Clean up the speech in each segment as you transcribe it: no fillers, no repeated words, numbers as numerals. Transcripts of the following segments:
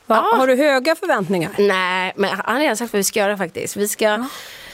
Har du höga förväntningar? Nej, men han har redan sagt vad vi ska göra faktiskt. Vi ska...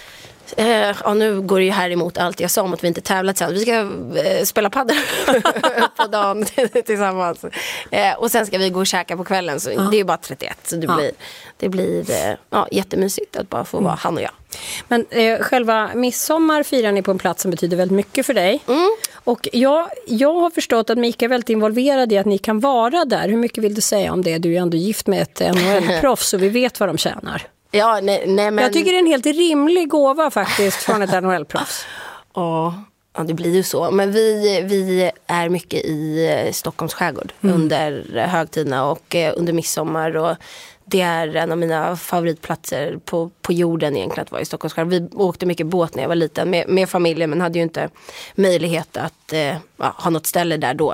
nu går det ju här emot allt jag sa om att vi inte tävlat sen. Vi ska spela padel på dagen tillsammans. Och sen ska vi gå och käka på kvällen. Så det är ju bara 31. Så det blir jättemysigt att bara få vara han och jag. Men själva midsommar firar ni på en plats som betyder väldigt mycket för dig. Och jag har förstått att Mika är väldigt involverad i att ni kan vara där. Hur mycket vill du säga om det? Du är ju ändå gift med ett NHL-proffs så vi vet vad de tjänar. Ja, nej, men... Jag tycker det är en helt rimlig gåva faktiskt från ett NHL-proffs. Ja, det blir ju så. Men vi är mycket i Stockholms skärgård under högtiderna och under midsommar. Och det är en av mina favoritplatser på jorden egentligen att vara i Stockholms skärgård. Vi åkte mycket båt när jag var liten med familjen men hade ju inte möjlighet att ha något ställe där då.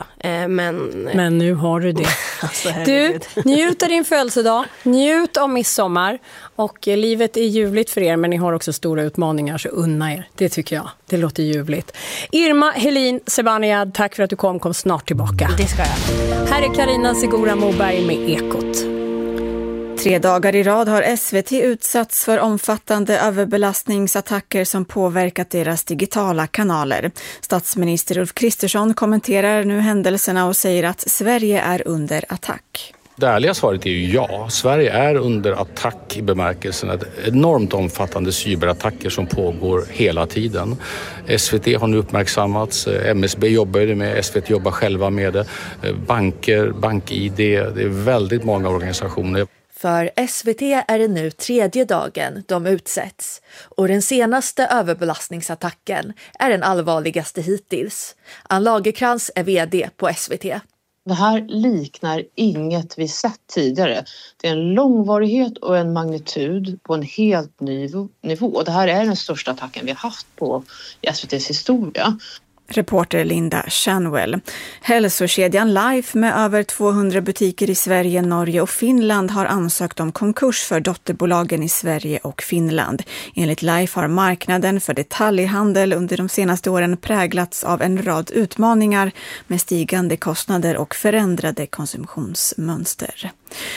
Men nu har du det. Alltså, du, njut av din födelsedag, njut av midsommar och livet är ljuvligt för er men ni har också stora utmaningar så unna er. Det tycker jag. Det låter ljuvligt. Irma Helin Sebaniad, tack för att du kom snart tillbaka. Det ska jag. Här är Carina Segura Moberg med Ekot. 3 dagar i rad har SVT utsatts för omfattande överbelastningsattacker som påverkat deras digitala kanaler. Statsminister Ulf Kristersson kommenterar nu händelserna och säger att Sverige är under attack. Det ärliga svaret är ju ja. Sverige är under attack i bemärkelsen att enormt omfattande cyberattacker som pågår hela tiden. SVT har nu uppmärksammats, MSB jobbar ju med, SVT jobbar själva med det, banker, BankID, det är väldigt många organisationer. För SVT är det nu 3:e dagen de utsätts och den senaste överbelastningsattacken är den allvarligaste hittills. Ann Lagerkrans är vd på SVT. Det här liknar inget vi sett tidigare. Det är en långvarighet och en magnitud på en helt ny nivå. Det här är den största attacken vi har haft på SVTs historia. Reporter Linda Shanwell. Hälsokedjan Life med över 200 butiker i Sverige, Norge och Finland har ansökt om konkurs för dotterbolagen i Sverige och Finland. Enligt Life har marknaden för detaljhandel under de senaste åren präglats av en rad utmaningar med stigande kostnader och förändrade konsumtionsmönster.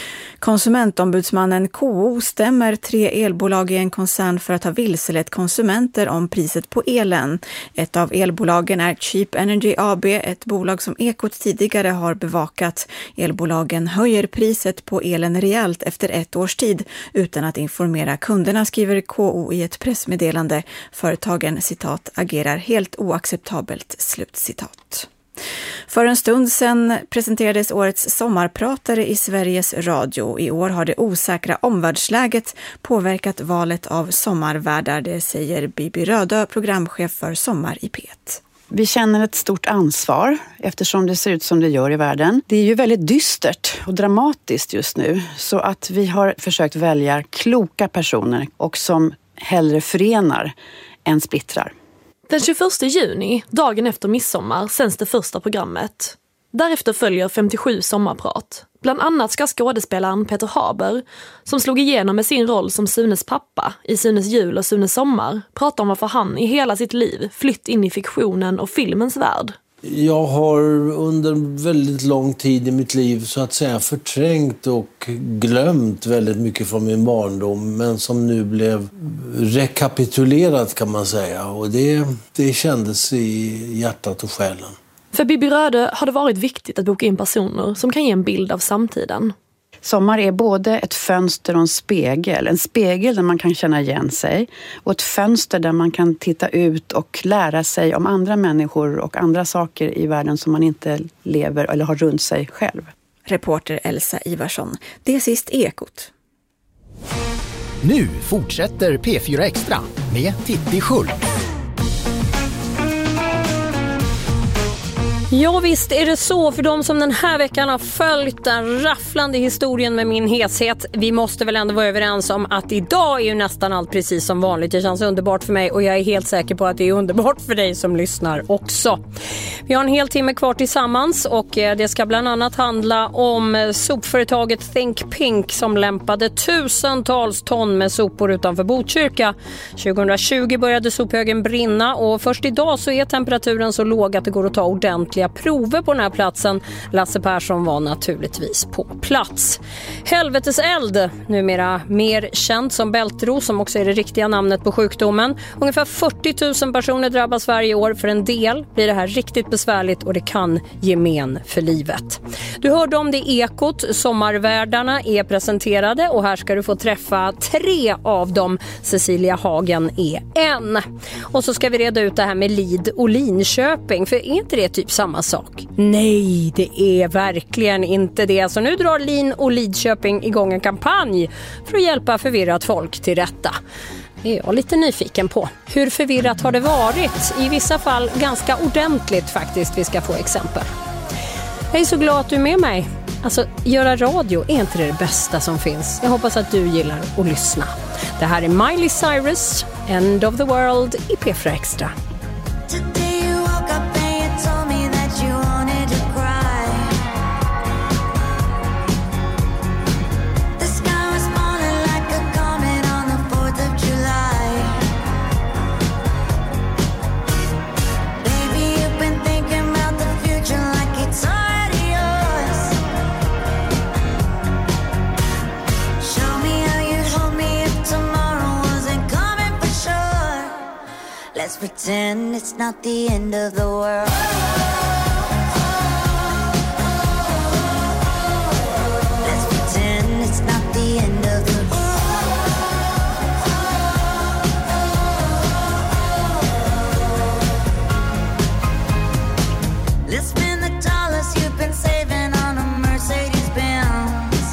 Konsumentombudsmannen KO stämmer 3 elbolag i en koncern för att ha vilselett konsumenter om priset på elen. Ett av elbolagen är Cheap Energy AB, ett bolag som Ekot tidigare har bevakat. Elbolagen höjer priset på elen rejält efter 1 års tid utan att informera kunderna, skriver KO i ett pressmeddelande. Företagen, citat, agerar helt oacceptabelt, slutcitat. För en stund sedan presenterades årets sommarpratare i Sveriges Radio. I år har det osäkra omvärldsläget påverkat valet av sommarvärdar, det säger Bibi Rödö, programchef för Sommar i P1. Vi känner ett stort ansvar eftersom det ser ut som det gör i världen. Det är ju väldigt dystert och dramatiskt just nu så att vi har försökt välja kloka personer och som hellre förenar än splittrar. Den 21 juni, dagen efter midsommar, sänds det första programmet. Därefter följer 57 sommarprat. Bland annat ska skådespelaren Peter Haber, som slog igenom med sin roll som Sunes pappa i Sunes jul och Sunes sommar, prata om varför han i hela sitt liv flytt in i fiktionen och filmens värld. Jag har under väldigt lång tid i mitt liv så att säga förträngt och glömt väldigt mycket från min barndom men som nu blev rekapitulerat kan man säga och det kändes i hjärtat och själen. För Bibi Rödö har det varit viktigt att boka in personer som kan ge en bild av samtiden. Sommar är både ett fönster och en spegel där man kan känna igen sig och ett fönster där man kan titta ut och lära sig om andra människor och andra saker i världen som man inte lever eller har runt sig själv. Reporter Elsa Ivarsson. Det är sist Ekot. Nu fortsätter P4 Extra med Titti Schultz. Ja visst är det så för de som den här veckan har följt den rafflande historien med min heshet. Vi måste väl ändå vara överens om att idag är ju nästan allt precis som vanligt. Det känns underbart för mig och jag är helt säker på att det är underbart för dig som lyssnar också. Vi har en hel timme kvar tillsammans och det ska bland annat handla om sopföretaget Think Pink som lämpade tusentals ton med sopor utanför Botkyrka. 2020 började sophögen brinna och först idag så är temperaturen så låg att det går att ta ordentligt samtliga prover på den här platsen. Lasse Persson var naturligtvis på plats. Helveteseld, numera mer känd som bältros, som också är det riktiga namnet på sjukdomen. Ungefär 40 000 personer drabbas varje år. För en del blir det här riktigt besvärligt och det kan ge men för livet. Du hörde om det i Ekot. Sommarvärdarna är presenterade och här ska du få träffa 3 av dem. Cecilia Hagen är en. Och så ska vi reda ut det här med Lid och Linköping, för är inte det typ samma sak? Nej, det är verkligen inte det. Så nu drar Lin och Lidköping igång en kampanj för att hjälpa förvirrat folk till rätta. Det är jag lite nyfiken på. Hur förvirrat har det varit? I vissa fall ganska ordentligt faktiskt. Vi ska få exempel. Jag är så glad att du är med mig. Alltså, göra radio är inte det bästa som finns. Jag hoppas att du gillar att lyssna. Det här är Miley Cyrus, End of the World i P4 Extra. Let's pretend it's not the end of the world. Let's pretend it's not the end of the world. Let's spend the dollars you've been saving on a Mercedes-Benz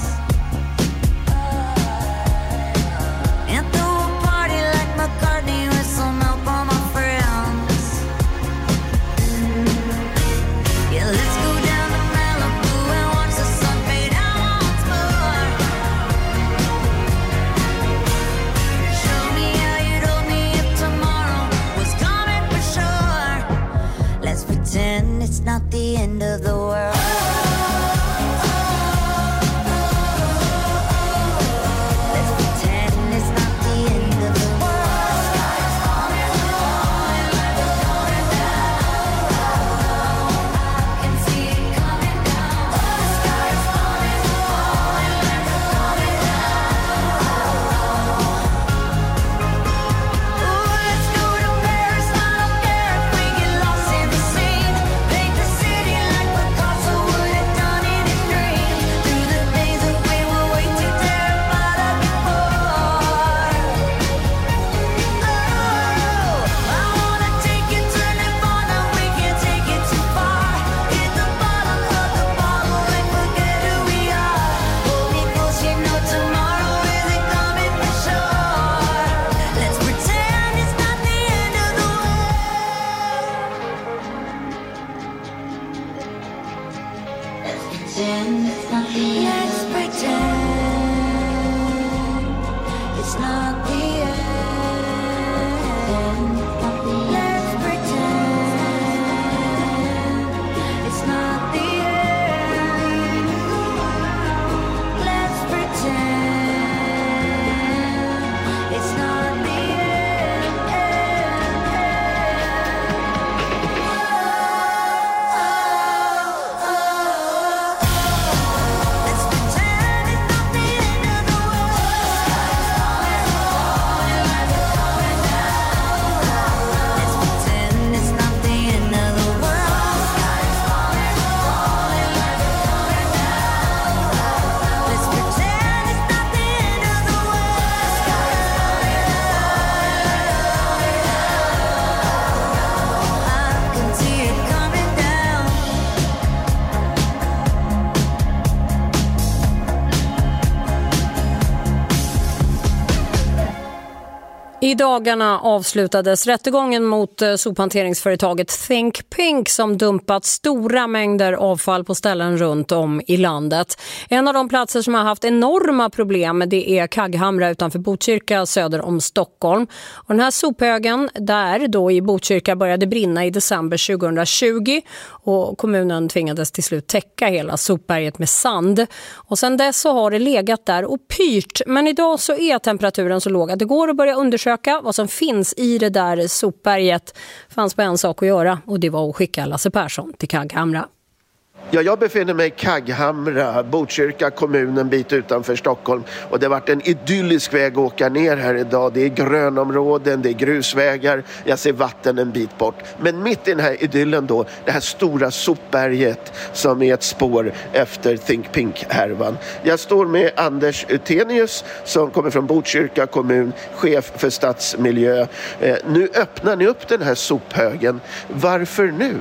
and throw a party like McCartney with some help on my friends. Yeah, let's go down to Malibu and watch the sun fade out once more. Show me how you'd hold me if tomorrow was coming for sure. Let's pretend it's not the end of the world. Let's pretend it's not the end of the world. Sky's falling low and lights are going down. I can see it coming down. The sky's falling low and lights are going down. Ooh, let's go to Paris. I don't care if we get lost in the scene. Paint the city like Picasso would have done in his dream. Do the things that we were way too terrified of before. Oh, I wanna take you to Nirvana. We can't take it too far. Hit the bottom of the bottle and forget who we are. Hold me close, you know tomorrow isn't coming for sure. Let's pretend it's not the end of the world. Let's pretend it's not the end. Let's pretend it's not the end. Let's pretend it's not the end. Let's pretend it's not the Let's pretend it's not the end of the world. Sky's falling low and lights are going down. Let's pretend it's not the end of the world. Sky's falling low and lights are going down. Let's pretend it's not the end of the world. Sky's falling low and I can see it coming down. I dagarna avslutades rättegången mot sophanteringsföretaget Think Pink som dumpat stora mängder avfall på ställen runt om i landet. En av de platser som har haft enorma problem det är Kagghamra utanför Botkyrka söder om Stockholm. Och den här sophögen där då i Botkyrka började brinna i december 2020 och kommunen tvingades till slut täcka hela sopberget med sand. Och sedan dess så har det legat där och pyrt, men idag så är temperaturen så låg att det går att börja undersöka undersöka vad som finns i det där sopberget fanns på en sak att göra, och det var att skicka Lasse Persson till Kagghamra. Ja, jag befinner mig i Kagghamra, Botkyrka kommun, en bit utanför Stockholm. Och det har varit en idyllisk väg att åka ner här idag. Det är grönområden, det är grusvägar, jag ser vatten en bit bort. Men mitt i den här idyllen då, det här stora sopberget som är ett spår efter Think Pink-härvan. Jag står med Anders Utenius som kommer från Botkyrka kommun, chef för stadsmiljö. Nu öppnar ni upp den här sophögen. Varför nu?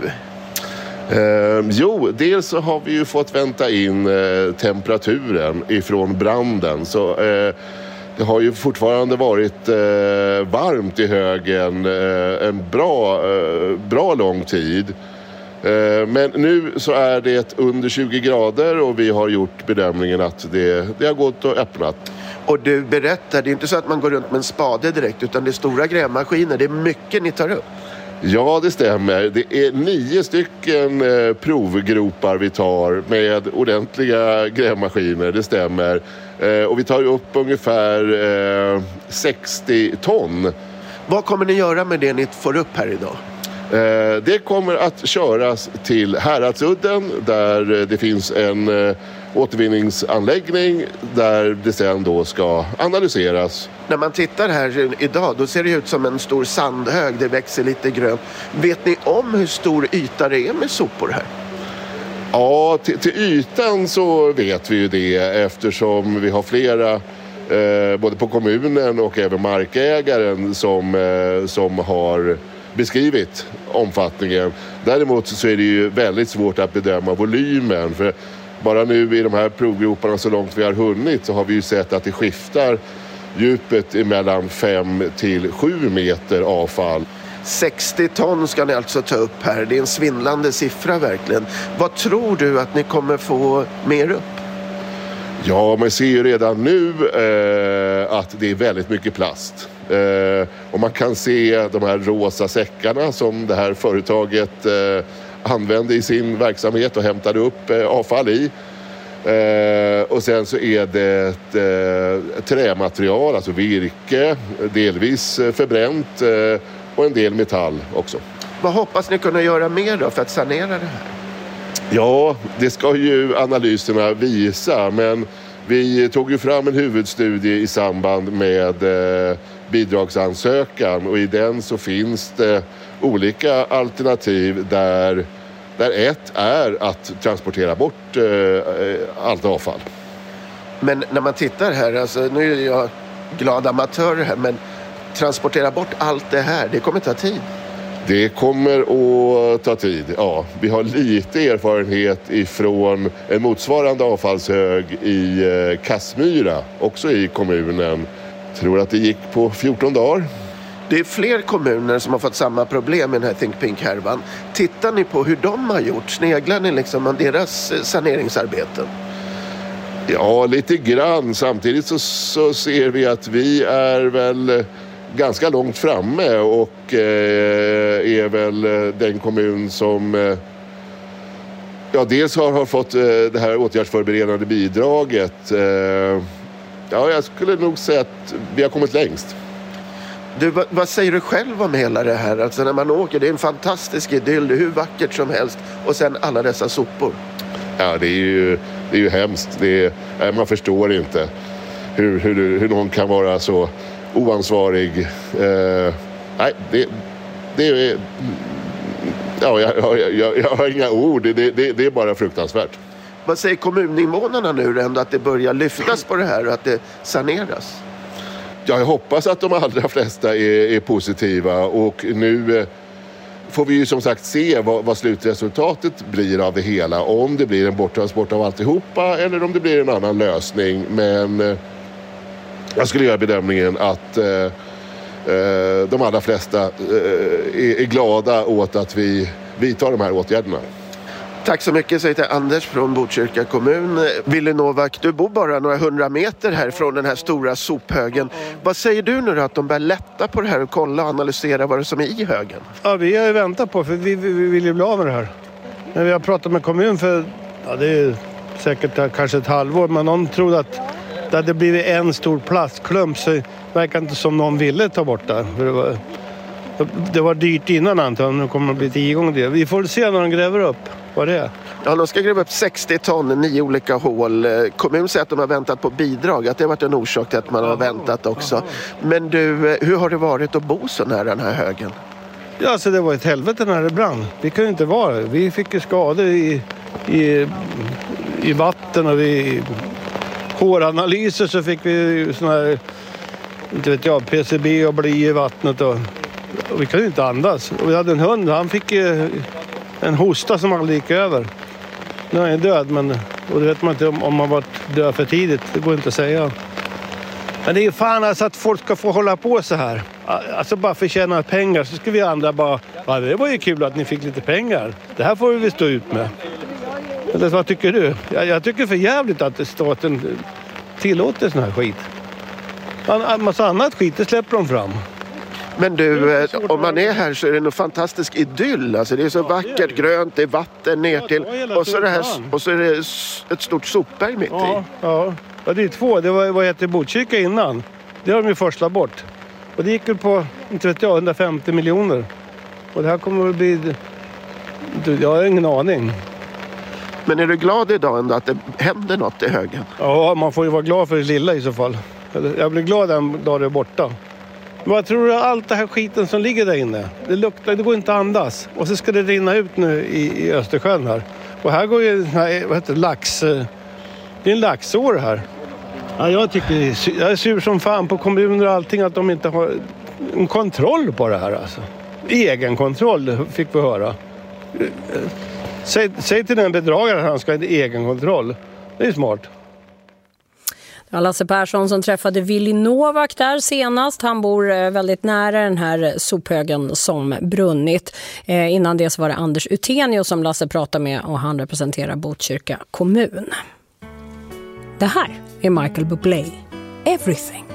Jo, dels så har vi ju fått vänta in temperaturen ifrån branden. Så det har ju fortfarande varit varmt i högen en bra lång tid. Men nu så är det under 20 grader och vi har gjort bedömningen att det har gått och öppnat. Och du berättar, det är inte så att man går runt med en spade direkt, utan det är stora grävmaskiner, det är mycket ni tar upp. Ja, det stämmer. Det är 9 stycken provgropar vi tar med ordentliga grävmaskiner, det stämmer. Och vi tar upp ungefär 60 ton. Vad kommer ni göra med det ni får upp här idag? Det kommer att köras till Häradsudden där det finns en återvinningsanläggning där det sen då ska analyseras. När man tittar här idag då ser det ut som en stor sandhög, det växer lite grönt. Vet ni om hur stor yta det är med sopor här? Ja, till ytan så vet vi ju det eftersom vi har flera både på kommunen och även markägaren som har beskrivit omfattningen. Däremot så är det ju väldigt svårt att bedöma volymen, för bara nu i de här provgroparna så långt vi har hunnit så har vi ju sett att det skiftar djupet mellan 5 till 7 meter avfall. 60 ton ska ni alltså ta upp här, det är en svindlande siffra verkligen. Vad tror du att ni kommer få mer upp? Ja, man ser ju redan nu att det är väldigt mycket plast. Och man kan se de här rosa säckarna som det här företaget använde i sin verksamhet och hämtade upp avfall i. Och sen så är det ett trämaterial, alltså virke, delvis förbränt och en del metall också. Vad hoppas ni kunna göra mer då för att sanera det här? Ja, det ska ju analyserna visa, men vi tog ju fram en huvudstudie i samband med bidragsansökan och i den så finns det olika alternativ där ett är att transportera bort allt avfall. Men när man tittar här, alltså, nu är jag glad amatör här, men transportera bort allt det här, det kommer ta tid. Det kommer att ta tid, ja. Vi har lite erfarenhet ifrån en motsvarande avfallshög i Kassmyra, också i kommunen. Jag tror att det gick på 14 dagar. Det är fler kommuner som har fått samma problem med den här Think Pink-härvan. Tittar ni på hur de har gjort? Sneglar ni liksom om deras saneringsarbeten? Ja, lite grann. Samtidigt så ser vi att vi är väl ganska långt framme och är väl den kommun som dels har fått det här åtgärdsförberedande bidraget. Ja, jag skulle nog säga att vi har kommit längst. Du, vad säger du själv om hela det här? Alltså när man åker, det är en fantastisk idyll, det är hur vackert som helst och sen alla dessa sopor. Ja, det är ju hemskt. Man förstår inte hur någon kan vara så oansvarig. Nej, det är... Ja, jag har inga ord. Det är bara fruktansvärt. Vad säger kommuninvånarna nu ändå att det börjar lyftas på det här och att det saneras? Ja, jag hoppas att de allra flesta är positiva och nu får vi ju som sagt se vad slutresultatet blir av det hela. Om det blir en borttransport av alltihopa eller om det blir en annan lösning. Men jag skulle göra bedömningen att de allra flesta är glada åt att vi vidtar de här åtgärderna. Tack så mycket, säger till Anders från Botkyrka kommun. Ville Novak, du bor bara några 100 meter här från den här stora sophögen. Vad säger du nu då, att de börjar lätta på det här och kolla och analysera vad det som är i högen? Ja, vi har ju väntat på, för vi vill ju bli av med det här. Men vi har pratat med kommun för, det är säkert kanske ett halvår, men någon trodde att Det hade blivit en stor plastklump, så det verkar inte som någon ville ta bort det. För det var dyrt innan antagligen, nu kommer det bli 10 gånger det. Vi får se när de gräver upp vad det är. Ja, de ska gräva upp 60 ton, 9 olika hål. Kommun säger att de har väntat på bidrag, att det har varit en orsak till att man har väntat också. Men du, hur har det varit att bo så nära den här högen? Ja, alltså det var ett helvete när det brann. Vi kunde inte vara det. Vi fick ju skador i vatten och vid håranalyser så fick vi såna här, inte vet jag, PCB och bly i vattnet och vi kunde inte andas. Och vi hade en hund, han fick en hosta som aldrig gick över. Nu är han död, men och det vet man inte om man varit död för tidigt. Det går inte att säga. Men det är ju fan alltså att folk ska få hålla på så här. Alltså bara förtjäna pengar så ska vi andra bara, ja, det var ju kul att ni fick lite pengar. Det här får vi stå ut med. Eller vad tycker du? Jag tycker för jävligt att staten tillåter sån här skit. En massa annat skit, det släpper de fram. Men du, om man är här så är det en fantastisk idyll. Alltså det är så vackert, grönt, det är vatten ner till. Och så, är det ett stort sopberg mitt i. Ja, det är 2. Det var vad heter Botkyrka innan. Det har de ju forslat bort. Och det gick väl på, inte vet jag, 150 miljoner. Och det här kommer att bli... Jag har ingen aning. Men är du glad idag ändå att det händer något i högen? Ja, man får ju vara glad för det lilla i så fall. Jag blir glad en dag det är borta. Men jag tror att allt det här skiten som ligger där inne, det luktar, det går inte att andas. Och så ska det rinna ut nu i Östersjön här. Och här går ju, vad heter det, lax... Det är en laxår här. Ja, jag är sur som fan på kommuner och allting att de inte har en kontroll på det här alltså. Egen kontroll fick vi höra. Säg till den bedragaren att han ska ha en egen kontroll. Det är smart. Det var Lasse Persson som träffade Willy Novak där senast. Han bor väldigt nära den här sophögen som brunnit. Innan det så var det Anders Utenio som Lasse pratade med och han representerar Botkyrka kommun. Det här är Michael Bublé. Everything.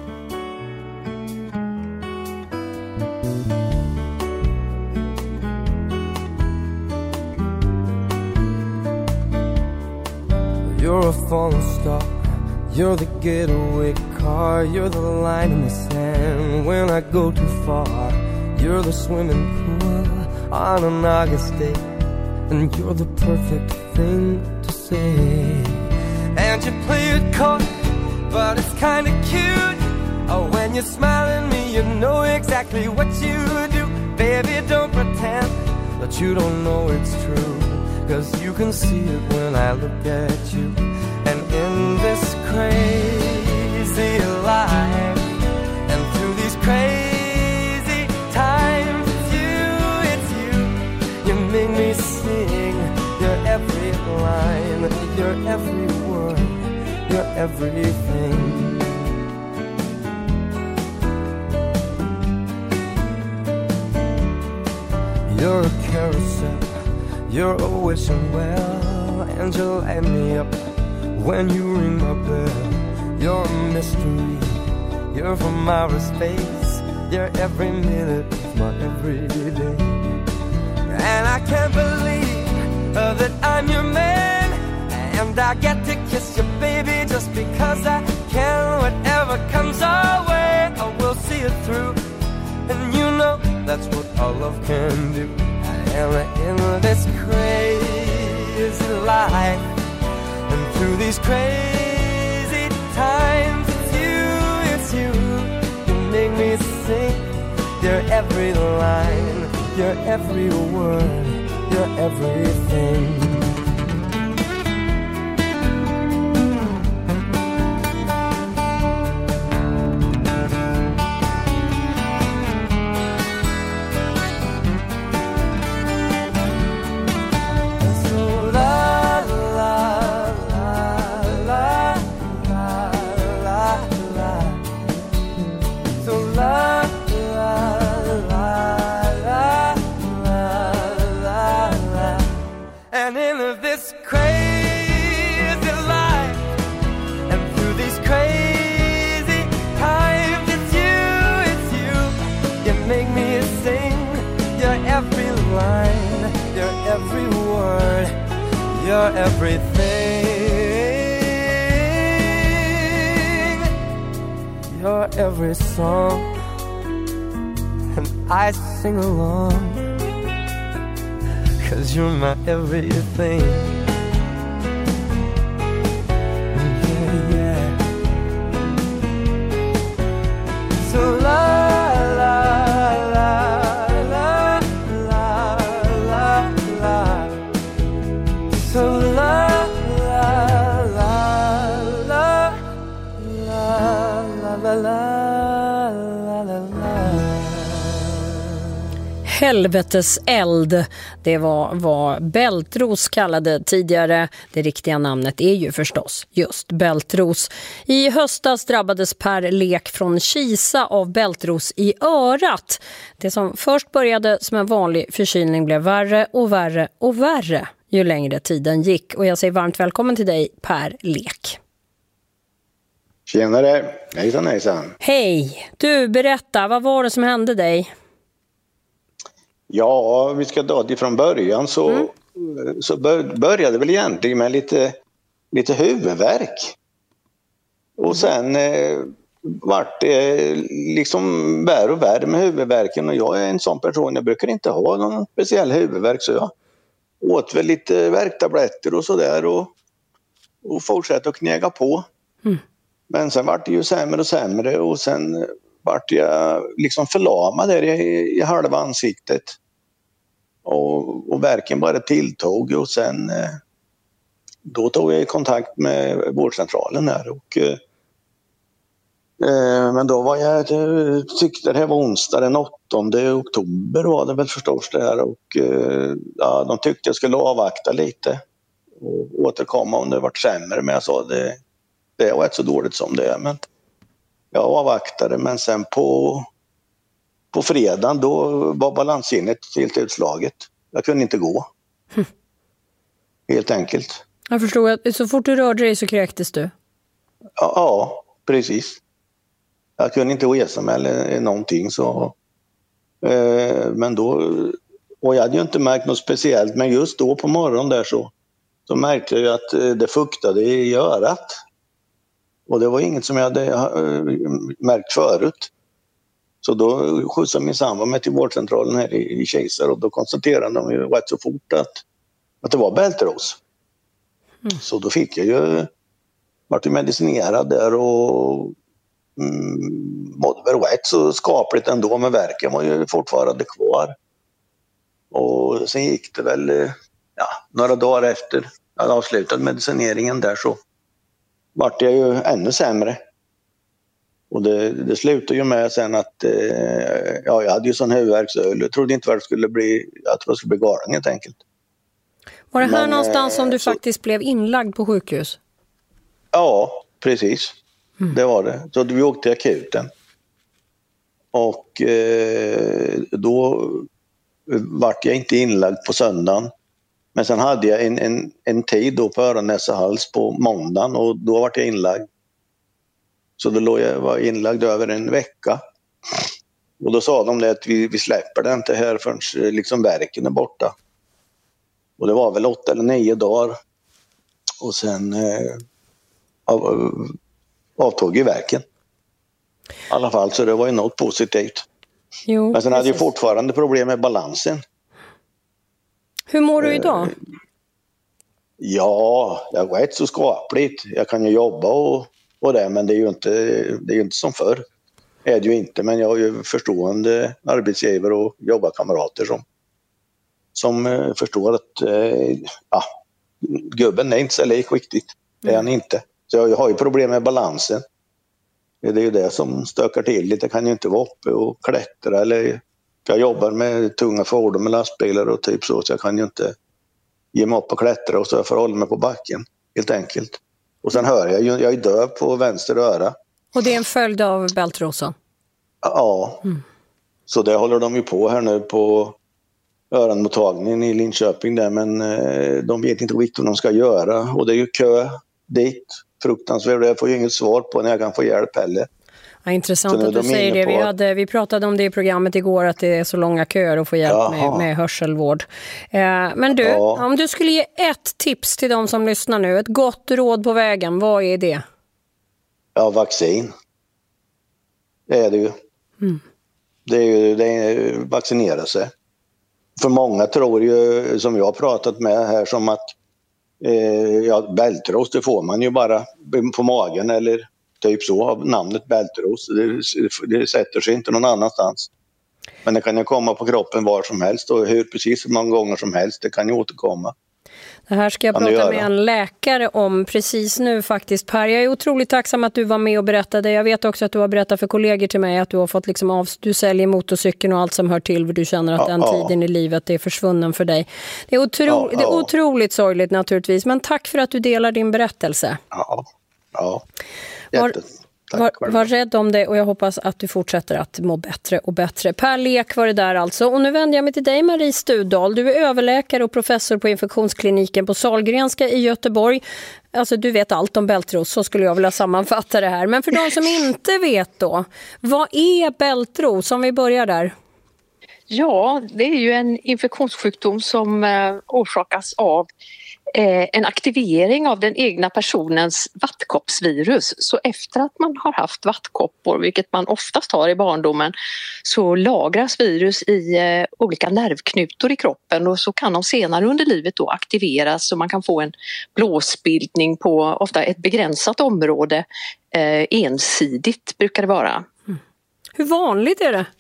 You're a falling star. You're the getaway car. You're the line in the sand when I go too far. You're the swimming pool on an August day. And you're the perfect thing to say. And you play it coy, but it's kinda cute. Oh, when you smile at me, you know exactly what you do. Baby, don't pretend that you don't know it's true. 'Cause you can see it when I look at you. And in this crazy life, and through these crazy times, it's you. You make me sing your every line, your every word, your everything. You're a carousel, you're a wishing well, and you light me up when you ring my bell. You're a mystery, you're from outer space. You're every minute of my everyday. And I can't believe that I'm your man. And I get to kiss you, baby, just because I can. Whatever comes our way, I will see it through. And you know that's what our love can do. And in this crazy life, and through these crazy times, it's you. You make me sing your every line, your every word, your everything. Every word, you're everything. your every song, and I sing along, 'cause you're my everything. Yeah, yeah. So la la la la la la la. So la la la la la la la la. Helveteseld, det var vad Bältros kallade tidigare. Det riktiga namnet är ju förstås just Bältros. I höstas drabbades Per Lek från Kisa av Bältros i örat. Det som först började som en vanlig förkylning blev värre och värre och värre ju längre tiden gick. Och jag säger varmt välkommen till dig, Per Lek. Tjenare, hejsan hejsan. Hej, du berätta, vad var det som hände dig? Ja, vi ska dra det från början så började väl egentligen med lite huvudvärk. Och sen vart det liksom värre och värre med huvudvärken. Och jag är en sån person, jag brukar inte ha någon speciell huvudvärk, så jag åt väl lite värktabletter och sådär och fortsatte att knäga på. Men sen vart det ju sämre och sämre och sen vart jag liksom förlamad där i halva ansiktet. Och värken bara tilltog och sen då tog jag kontakt med vårdcentralen här och men då var jag tyckte det var onsdag den 8 oktober var det väl förstås det här och ja, de tyckte jag skulle avvakta lite och återkomma om det vart sämre, men jag sa det var inte så dåligt som det är, men jag avvaktade. Men sen på fredagen då var balanssinnet helt utslaget. Jag kunde inte gå. Helt enkelt. Jag förstår att så fort du rörde dig så kräktes du. Ja, precis. Jag kunde inte resa mig eller någonting så. Men då, och jag hade ju inte märkt något speciellt, men just då på morgonen där så märkte jag att det fuktade i örat. Och det var inget som jag hade märkt förut. Så då skjutsade min sambo mig till vårdcentralen här i Kejsar och då konstaterade de ju rätt så fort att det var Bältros. Så då fick jag ju varit medicinerad där och mådde väl rätt så skapligt ändå, men värken var ju fortfarande kvar. Och sen gick det väl några dagar efter jag hade avslutat medicineringen där så vart jag ju ännu sämre. Och det slutade ju med sen att jag hade ju sån huvudvärk så jag trodde inte vad det skulle bli. Jag trodde det skulle bli galen helt enkelt. Var det här någonstans som du faktiskt blev inlagd på sjukhus? Ja, precis. Det var det. Så vi åkte till akuten. Och då vart jag inte inlagd på söndagen. Men sen hade jag en tid då på öron, näsa, hals på måndagen och då vart jag inlagd. Så då var jag inlagd över en vecka. Och då sa de det att vi släpper det inte här förrän liksom värken är borta. Och det var väl 8 eller 9 dagar. Och sen avtog ju värken. I alla fall, så det var ju något positivt. Jo, men sen hade jag fortfarande problem med balansen. Hur mår du idag? Ja, jag är rätt så skapligt. Jag kan ju jobba och det, men det är ju inte som förr. Är det ju inte, men jag har ju förstående arbetsgivare och jobbarkamrater som förstår att gubben är inte så lik riktigt. Det är han inte. Så jag har ju problem med balansen. Det är ju det som stökar till lite. Jag kan ju inte vara uppe och klättra eller jag jobbar med tunga fordon med lastbilar och typ så jag kan ju inte ge mig upp och klättra och så jag får hålla mig på backen helt enkelt. Och sen hör jag är döv på vänster öra. Och det är en följd av Bältrosen? Ja. Så det håller de ju på här nu på öronmottagningen i Linköping där, men de vet inte riktigt vad de ska göra och det är ju kö dit. Fruktansvärt, jag får ju inget svar på när jag kan få hjälp heller. Ja, intressant att du säger det. Vi pratade om det i programmet igår att det är så långa köer att få hjälp med hörselvård. Men du, om du skulle ge ett tips till de som lyssnar nu, ett gott råd på vägen, vad är det? Ja, vaccin. Det är det ju. Det är vaccinera sig. För många tror ju, som jag har pratat med här, som att bältros, det får man ju bara på magen eller typ så, av namnet bältros. Det sätter sig inte någon annanstans. Men det kan ju komma på kroppen var som helst och precis hur många gånger som helst. Det kan ju återkomma. Det här ska jag prata med en läkare om precis nu faktiskt, Per. Jag är otroligt tacksam att du var med och berättade. Jag vet också att du har berättat för kollegor till mig att du har fått liksom du säljer motorcykeln och allt som hör till, för du känner att den tiden i livet är försvunnen för dig. Det är otroligt sorgligt naturligtvis, men tack för att du delar din berättelse. Ja. Var rädd om det och jag hoppas att du fortsätter att må bättre och bättre. Per Lek var det där alltså. Och nu vänder jag mig till dig, Marie Studahl. Du är överläkare och professor på infektionskliniken på Sahlgrenska i Göteborg. Alltså du vet allt om bältros, så skulle jag vilja sammanfatta det här. Men för de som inte vet då, vad är bältros? Om vi börjar där. Ja, det är ju en infektionssjukdom som orsakas av en aktivering av den egna personens vattkoppsvirus. Så efter att man har haft vattkoppor, vilket man oftast har i barndomen, så lagras virus i olika nervknutor i kroppen och så kan de senare under livet då aktiveras så man kan få en blåsbildning på ofta ett begränsat område. Ensidigt brukar det vara. Hur vanligt är det?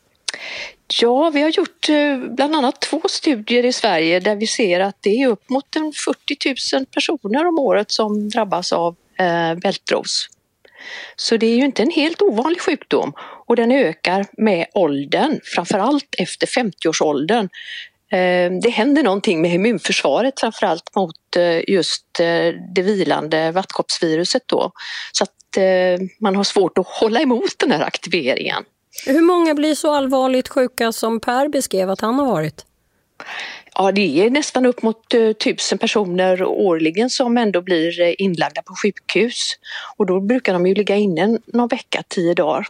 Ja, vi har gjort bland annat 2 studier i Sverige där vi ser att det är upp mot 40 000 personer om året som drabbas av bältros. Så det är ju inte en helt ovanlig sjukdom och den ökar med åldern, framförallt efter 50-årsåldern. Det händer någonting med immunförsvaret, framförallt mot just det vilande vattkoppsviruset då. Så att man har svårt att hålla emot den här aktiveringen. Hur många blir så allvarligt sjuka som Per beskrev att han har varit? Ja, det är nästan upp mot 1000 personer årligen som ändå blir inlagda på sjukhus. Och då brukar de ju ligga inne någon vecka, 10 dagar.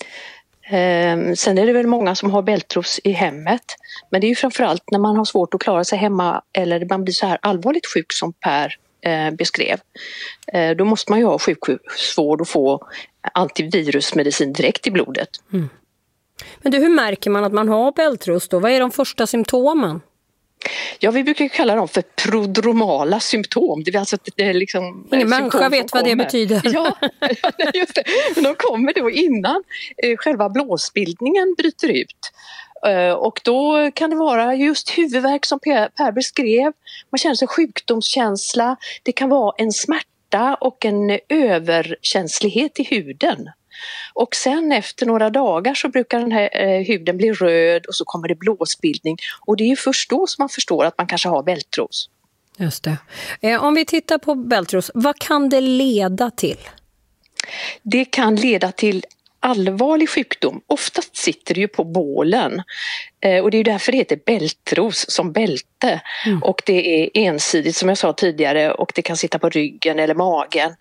Sen är det väl många som har bältros i hemmet. Men det är ju framförallt när man har svårt att klara sig hemma eller man blir så här allvarligt sjuk som Per beskrev. Då måste man ju ha sjukhusvård och få antivirusmedicin direkt i blodet. Men hur märker man att man har bältros då? Vad är de första symptomen? Ja, vi brukar kalla dem för prodromala symptom. Det är alltså det är liksom ingen människa vet vad det betyder. Ja, just det. Men de kommer då innan själva blåsbildningen bryter ut. Och då kan det vara just huvudvärk som Per beskrev. Man känner sig sjukdomskänsla. Det kan vara en smärta och en överkänslighet i huden. Och sen efter några dagar så brukar den här huden bli röd och så kommer det blåsbildning. Och det är ju först då som man förstår att man kanske har bältros. Just det. Om vi tittar på bältros, vad kan det leda till? Det kan leda till allvarlig sjukdom. Oftast sitter det ju på bålen. Och det är ju därför det heter bältros som bälte. Och det är ensidigt som jag sa tidigare och det kan sitta på ryggen eller magen.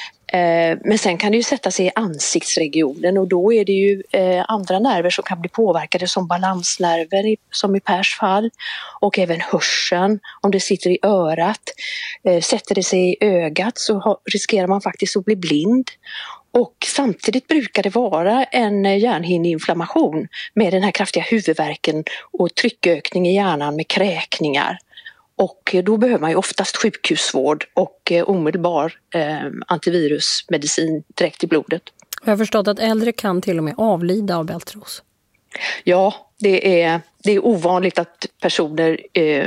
Men sen kan det ju sätta sig i ansiktsregionen och då är det ju andra nerver som kan bli påverkade som balansnerver som i Pers fall och även hörseln om det sitter i örat. Sätter det sig i ögat så riskerar man faktiskt att bli blind. Och samtidigt brukar det vara en hjärnhinneinflammation med den här kraftiga huvudvärken och tryckökning i hjärnan med kräkningar. Och då behöver man ju oftast sjukhusvård och omedelbar antivirusmedicin direkt i blodet. Jag har förstått att äldre kan till och med avlida av bältros. Ja, det är ovanligt att personer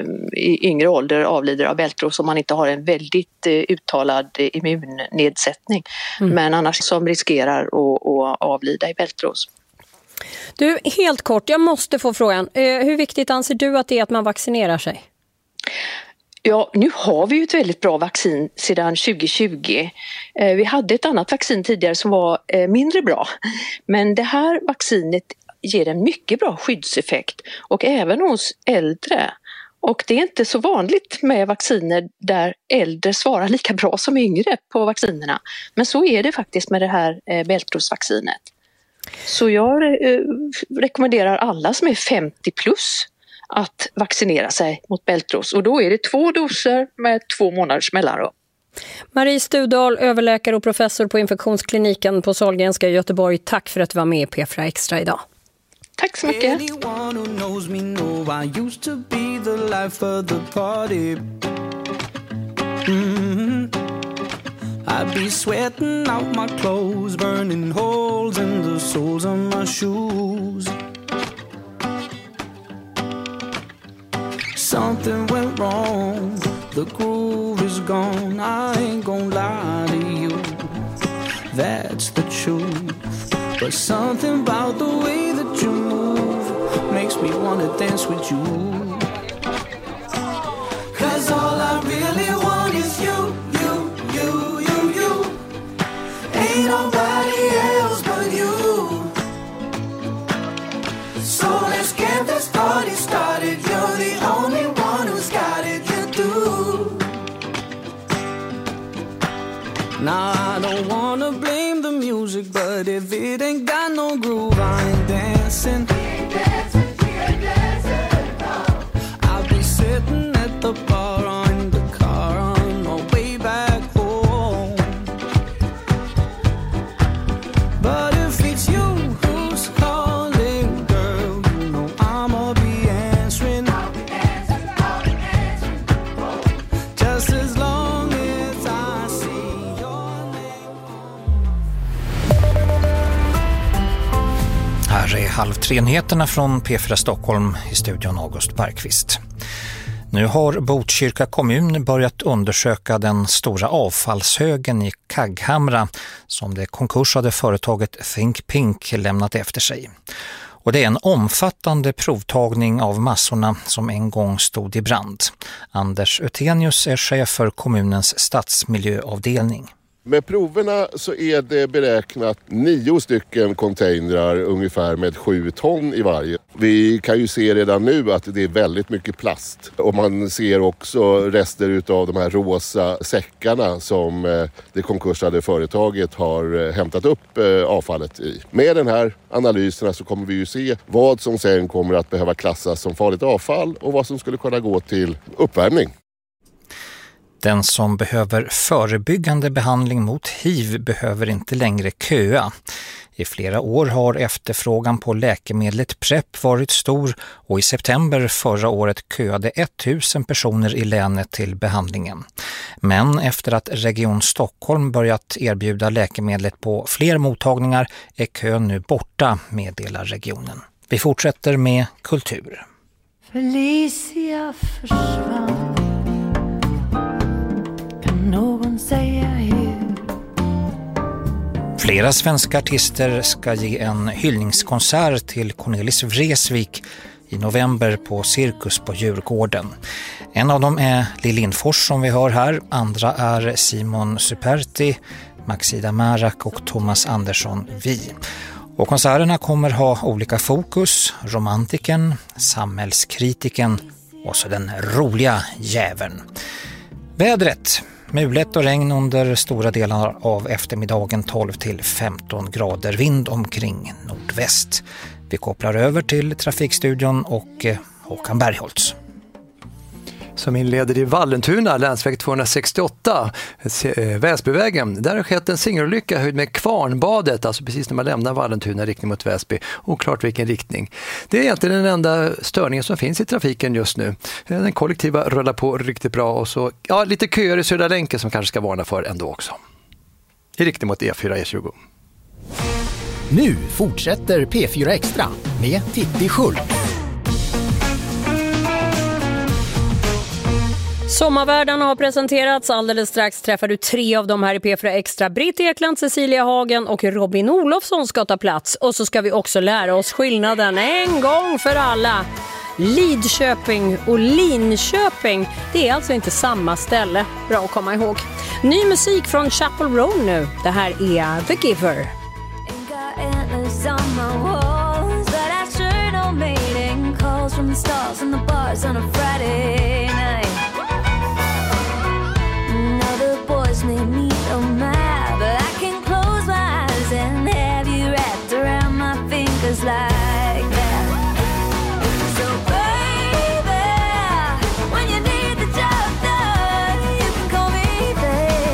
i yngre ålder avlider av bältros om man inte har en väldigt uttalad immunnedsättning. Men annars som riskerar att avlida i bältros. Du, helt kort, jag måste få frågan. Hur viktigt anser du att det är att man vaccinerar sig? Ja, nu har vi ju ett väldigt bra vaccin sedan 2020. Vi hade ett annat vaccin tidigare som var mindre bra. Men det här vaccinet ger en mycket bra skyddseffekt och även hos äldre. Och det är inte så vanligt med vacciner där äldre svarar lika bra som yngre på vaccinerna. Men så är det faktiskt med det här bältrosvaccinet. Så jag rekommenderar alla som är 50 plus att vaccinera sig mot bältros. Och då är det 2 doser med 2 månaders mellanrum. Marie Studahl, överläkare och professor på infektionskliniken på Sahlgrenska i Göteborg. Tack för att du var med i P4 Extra idag. Tack så mycket. Anyone who knows me know I used to be the life of the party. I'd be sweating out my clothes, burning holes in the soles of my shoes. Something went wrong, the groove is gone. I ain't gonna lie to you, that's the truth. But something about the way that you move makes me wanna dance with you. 'Cause all I really want is you, you, you, you, you. Ain't nobody else but you. So let's get this party started. You're the only one who's got it, you do. Now I don't wanna blame the music, but if it ain't got no groove, I ain't dancing. I'll be sitting at the bar or in the car on my way back home. But if it's you who's calling, girl, you know I'ma be answering. Just as long as I see your name. Här är 2:30-nyheterna från P4 Stockholm, i studion August Bergqvist. Nu har Botkyrka kommun börjat undersöka den stora avfallshögen i Kagghamra som det konkursade företaget Think Pink lämnat efter sig. Och det är en omfattande provtagning av massorna som en gång stod i brand. Anders Ötenius är chef för kommunens stadsmiljöavdelning. Med proverna så är det beräknat 9 stycken containrar ungefär med 7 ton i varje. Vi kan ju se redan nu att det är väldigt mycket plast. Och man ser också rester av de här rosa säckarna som det konkursade företaget har hämtat upp avfallet i. Med den här analyserna så kommer vi ju se vad som sen kommer att behöva klassas som farligt avfall och vad som skulle kunna gå till uppvärmning. Den som behöver förebyggande behandling mot HIV behöver inte längre köa. I flera år har efterfrågan på läkemedlet PrEP varit stor och i september förra året köade 1000 personer i länet till behandlingen. Men efter att Region Stockholm börjat erbjuda läkemedlet på fler mottagningar är kön nu borta, meddelar regionen. Vi fortsätter med kultur. Felicia försvann. Kan någon säga hur? Flera svenska artister ska ge en hyllningskonsert till Cornelis Vreeswijk i november på Cirkus på Djurgården. En av dem är Lill Lindfors som vi hör här, andra är Simon Superti, Maxida Marak och Thomas Andersson Vi. Och konserterna kommer ha olika fokus: romantiken, samhällskritiken och så den roliga jäveln. Vädret: mulet och regn under stora delar av eftermiddagen, 12 till 15 grader, vind omkring nordväst. Vi kopplar över till trafikstudion och Håkan Bergholtz. Som inleder i Vallentuna, länsväg 268, Väsbyvägen. Där har skett en singelolycka höjd med Kvarnbadet, alltså precis när man lämnar Vallentuna i riktning mot Väsby. Oklart vilken riktning. Det är egentligen den enda störningen som finns i trafiken just nu. Den kollektiva rullar på riktigt bra och så lite köer i Södra länken som kanske ska varna för ändå också. I riktning mot E4 E20. Nu fortsätter P4 Extra med Titti Schultz. Sommarvärldarna har presenterats. Alldeles strax träffar du 3 av dem här i P4 Extra. Britt Ekland, Cecilia Hagen och Robin Olofsson ska ta plats. Och så ska vi också lära oss skillnaden en gång för alla. Lidköping och Linköping, det är alltså inte samma ställe. Bra att komma ihåg. Ny musik från Chapel Roan nu. Det här är The Giver. From the stars and the bars on a Friday night. Other boys may need a map, but I can close my eyes and have you wrapped around my fingers like that. So baby, when you need the job done, you can call me baby.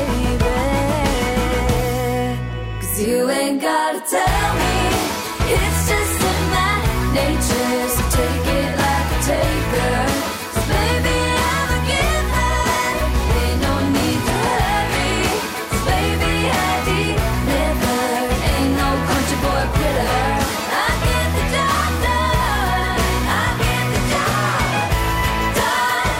ain't gotta tell me. It's just in my nature, so take it like a taker. 'Cause baby, I'm a giver, ain't no need to hurry. 'Cause baby, I deliver, ain't no country boy quitter. I get the job done, I get the job done.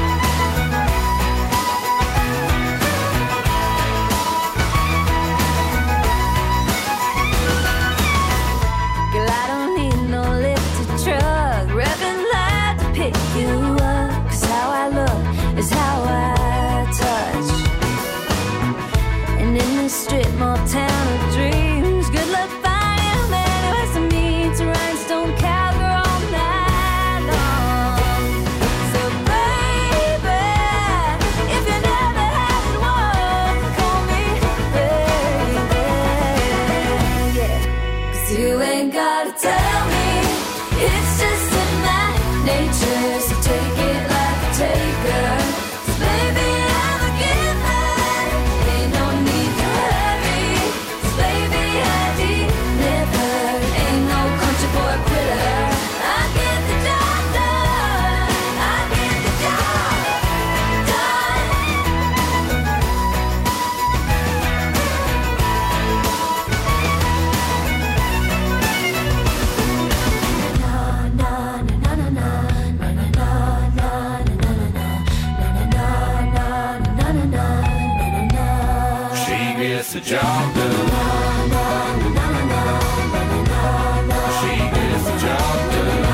Girl, I don't need no lifted truck, revving loud to pick you up. 'Cause how I look is how I touch. And in this strip mall town of dreams, good luck finding a man who has some means to rhinestone cowgirl all night long. So baby, if you never had one, call me baby, yeah. 'Cause you ain't gotta tell me, it's just in my nature, so take it like a taker. 'Cause baby, I'm a giver, ain't no need to hurry. 'Cause baby, I deliver, ain't no country boy quitter. I get the job done, I get the job done. She gets the job done. She gets the job done.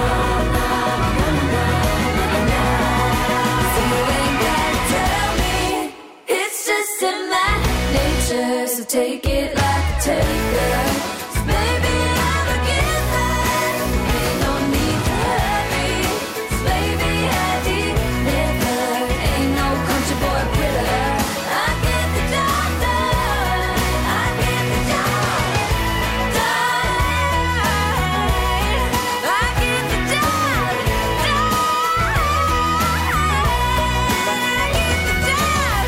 So you ain't gotta tell me, it's just in my nature, so take it like a taker. 'Cause baby, I'm a giver, ain't no need to hurry. 'Cause baby, I deliver, ain't no country boy quitter. I get the job done, I get the job done. I get the job done. I get the job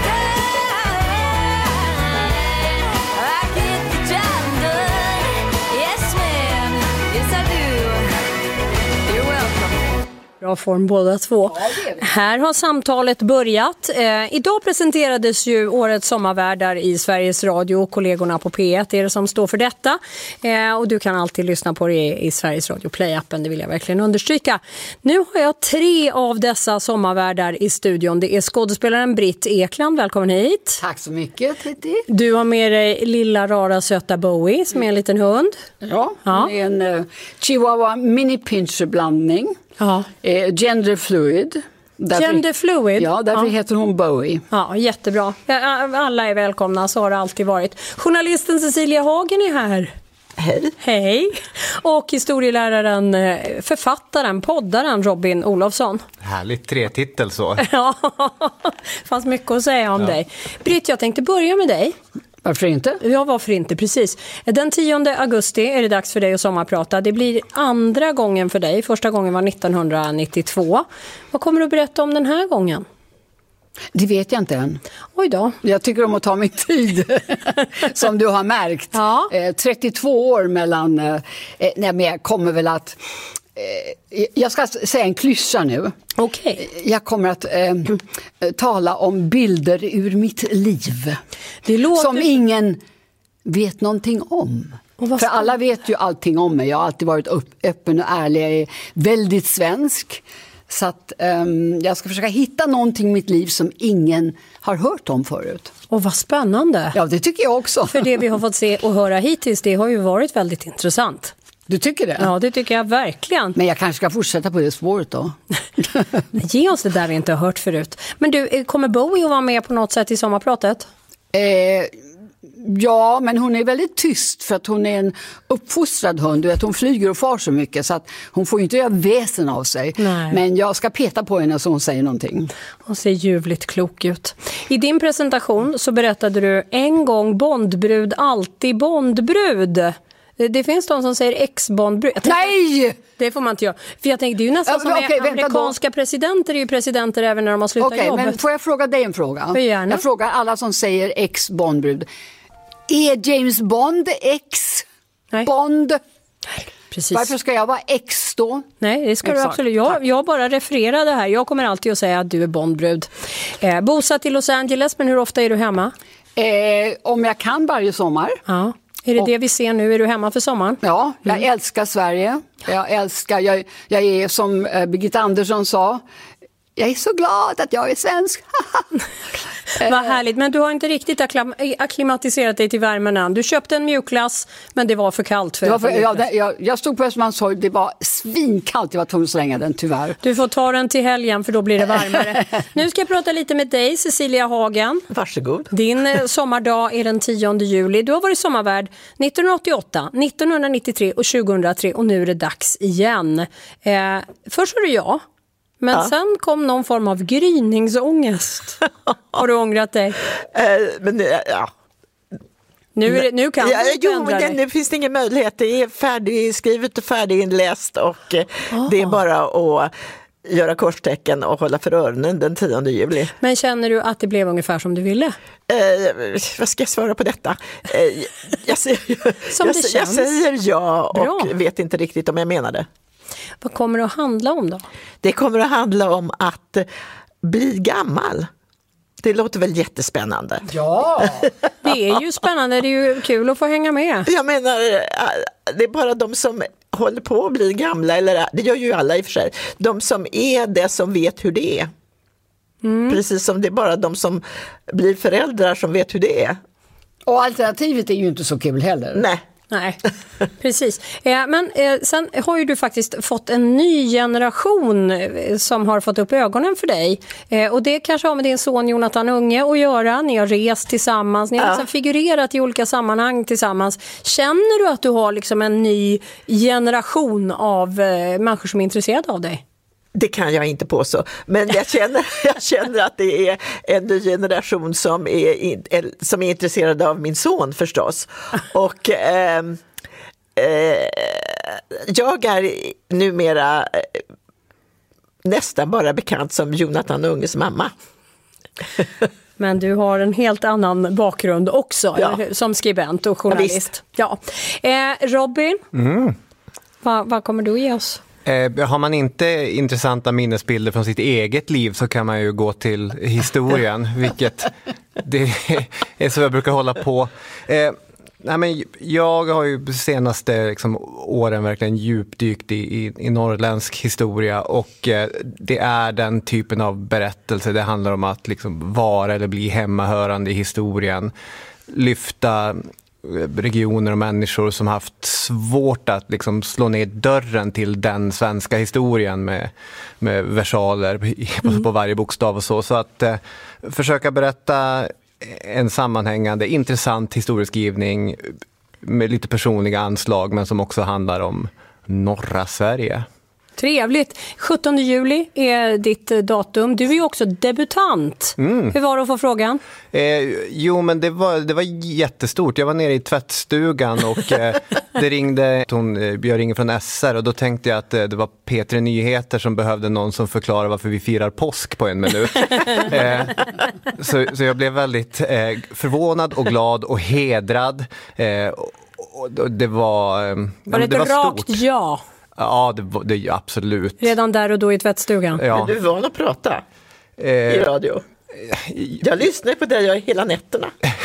done. I get the job done. Yes ma'am, yes I do. You're welcome. Bra form båda två. Här har samtalet börjat. Idag presenterades ju årets sommarvärdar i Sveriges Radio och kollegorna på P1 är det som står för detta. Och du kan alltid lyssna på det i Sveriges Radio Play-appen, det vill jag verkligen understryka. Nu har jag 3 av dessa sommarvärdar i studion. Det är skådespelaren Britt Ekland, välkommen hit. Tack så mycket, Titti. Du har med dig lilla rara söta Bowie som är en liten hund. Ja, det är en chihuahua mini pincher blandning. Ja. Gender fluid. Gender fluid? Ja, därför heter hon Bowie. Ja, jättebra. Alla är välkomna, så har det alltid varit. Journalisten Cecilia Hagen är här. Hej. Hej. Och historieläraren, författaren, poddaren Robin Olofsson. Härligt 3-titel så. Ja, fanns mycket att säga om dig. Britt, jag tänkte börja med dig. Varför inte? Ja, varför inte, precis. Den 10 augusti är det dags för dig att sommarprata. Det blir andra gången för dig. Första gången var 1992. Vad kommer du att berätta om den här gången? Det vet jag inte än. Oj då. Jag tycker om att ta min tid, som du har märkt. Ja. 32 år mellan... nej, men jag kommer väl att... jag ska säga en klyscha nu. Okej. Jag kommer att tala om bilder ur mitt liv. Det låter... Som ingen vet någonting om. För alla vet ju allting om mig. Jag har alltid varit öppen och ärlig. Jag är väldigt svensk. Så att jag ska försöka hitta någonting i mitt liv som ingen har hört om förut. Och vad spännande. Ja, det tycker jag också. För det vi har fått se och höra hittills, det har ju varit väldigt intressant. Du tycker det? Ja, det tycker jag verkligen. Men jag kanske ska fortsätta på det spåret då. Ge oss det där vi inte har hört förut. Men du, kommer Bowie att vara med på något sätt i sommarpratet? Ja, men hon är väldigt tyst för att hon är en uppfostrad hund. Du vet, hon flyger och far så mycket så att hon får ju inte göra väsen av sig. Nej. Men jag ska peta på henne så hon säger någonting. Hon ser ljuvligt klok ut. I din presentation så berättade du en gång Bondbrud, alltid Bondbrud. Det finns de som säger ex-Bondbrud. Nej! Det får man inte göra. För jag tänkte, det är ju nästan som amerikanska presidenter är ju presidenter även när de har slutat jobbet. Men får jag fråga dig en fråga? Gärna. Jag frågar alla som säger ex-Bondbrud. Är James Bond X? Nej. Bond? Precis. Varför ska jag vara X då? Nej, det ska Exakt. du absolut. Jag bara refererar det här. Jag kommer alltid att säga att du är Bondbrud. Bosatt i Los Angeles, men hur ofta är du hemma? Om jag kan varje sommar. Ja. Är det det vi ser nu? Är du hemma för sommaren? Ja, jag älskar Sverige. Jag är som Birgitta Andersson sa, jag är så glad att jag är svensk. Vad härligt, men du har inte riktigt akklimatiserat dig till värmen än. Du köpte en mjukglass, men det var för kallt för jag stod på Östermalmstorg, det var svinkallt, jag var tvungen att slänga den tyvärr. Du får ta den till helgen för då blir det varmare. Nu ska jag prata lite med dig, Cecilia Hagen. Varsågod. Din sommardag är den 10 juli. Du har varit sommarvärd 1988, 1993 och 2003 och nu är det dags igen. Först var det jag. Men sen kom någon form av gryningsångest. Har du ångrat dig? Nu kan du inte ändra dig. Nu finns det ingen möjlighet. Det är färdigskrivet och färdiginläst och det är bara att göra korstecken och hålla för öronen den 10 juli. Men känner du att det blev ungefär som du ville? Vad ska jag svara på detta? Jag säger ja och Bra. vet inte riktigt om jag menar det. Vad kommer det att handla om då? Det kommer att handla om att bli gammal. Det låter väl jättespännande? Ja! Det är ju spännande, det är ju kul att få hänga med. Jag menar, det är bara de som håller på att bli gamla, eller det gör ju alla i och för sig. De som är det som vet hur det är. Precis som det är bara de som blir föräldrar som vet hur det är. Och alternativet är ju inte så kul heller. Nej, precis. Men sen har ju du faktiskt fått en ny generation som har fått upp ögonen för dig. Och det kanske har med din son Jonathan Unge att göra. Ni har rest tillsammans, ni har liksom figurerat i olika sammanhang tillsammans. Känner du att du har liksom en ny generation av människor som är intresserade av dig? Det kan jag inte påstå, men jag känner att det är en ny generation som är intresserad av min son förstås. Och jag är numera nästan bara bekant som Jonathan Unges mamma. Men du har en helt annan bakgrund också, som skribent och journalist. Robin, vad kommer du ge oss? Har man inte intressanta minnesbilder från sitt eget liv så kan man ju gå till historien, vilket det är så jag brukar hålla på. Jag har ju de senaste åren verkligen djupdykt i norrländsk historia och det är den typen av berättelse. Det handlar om att vara eller bli hemmahörande i historien, lyfta regioner och människor som haft svårt att slå ner dörren till den svenska historien med versaler på varje bokstav och så att försöka berätta en sammanhängande, intressant historieskrivning med lite personliga anslag men som också handlar om norra Sverige. Trevligt. 17 juli är ditt datum. Du är ju också debutant. Hur var det att få frågan? Jo, men det var jättestort. Jag var nere i tvättstugan och det ringde jag ringer från SR och då tänkte jag att det var P3 Nyheter som behövde någon som förklarar varför vi firar påsk på 1 minut. Så jag blev väldigt förvånad och glad och hedrad. Och det var det ett rakt stort. Ja? Ja, det absolut. Redan där och då i tvättstugan. Ja. Men du var att prata i radio. Jag lyssnar på dig hela nätterna.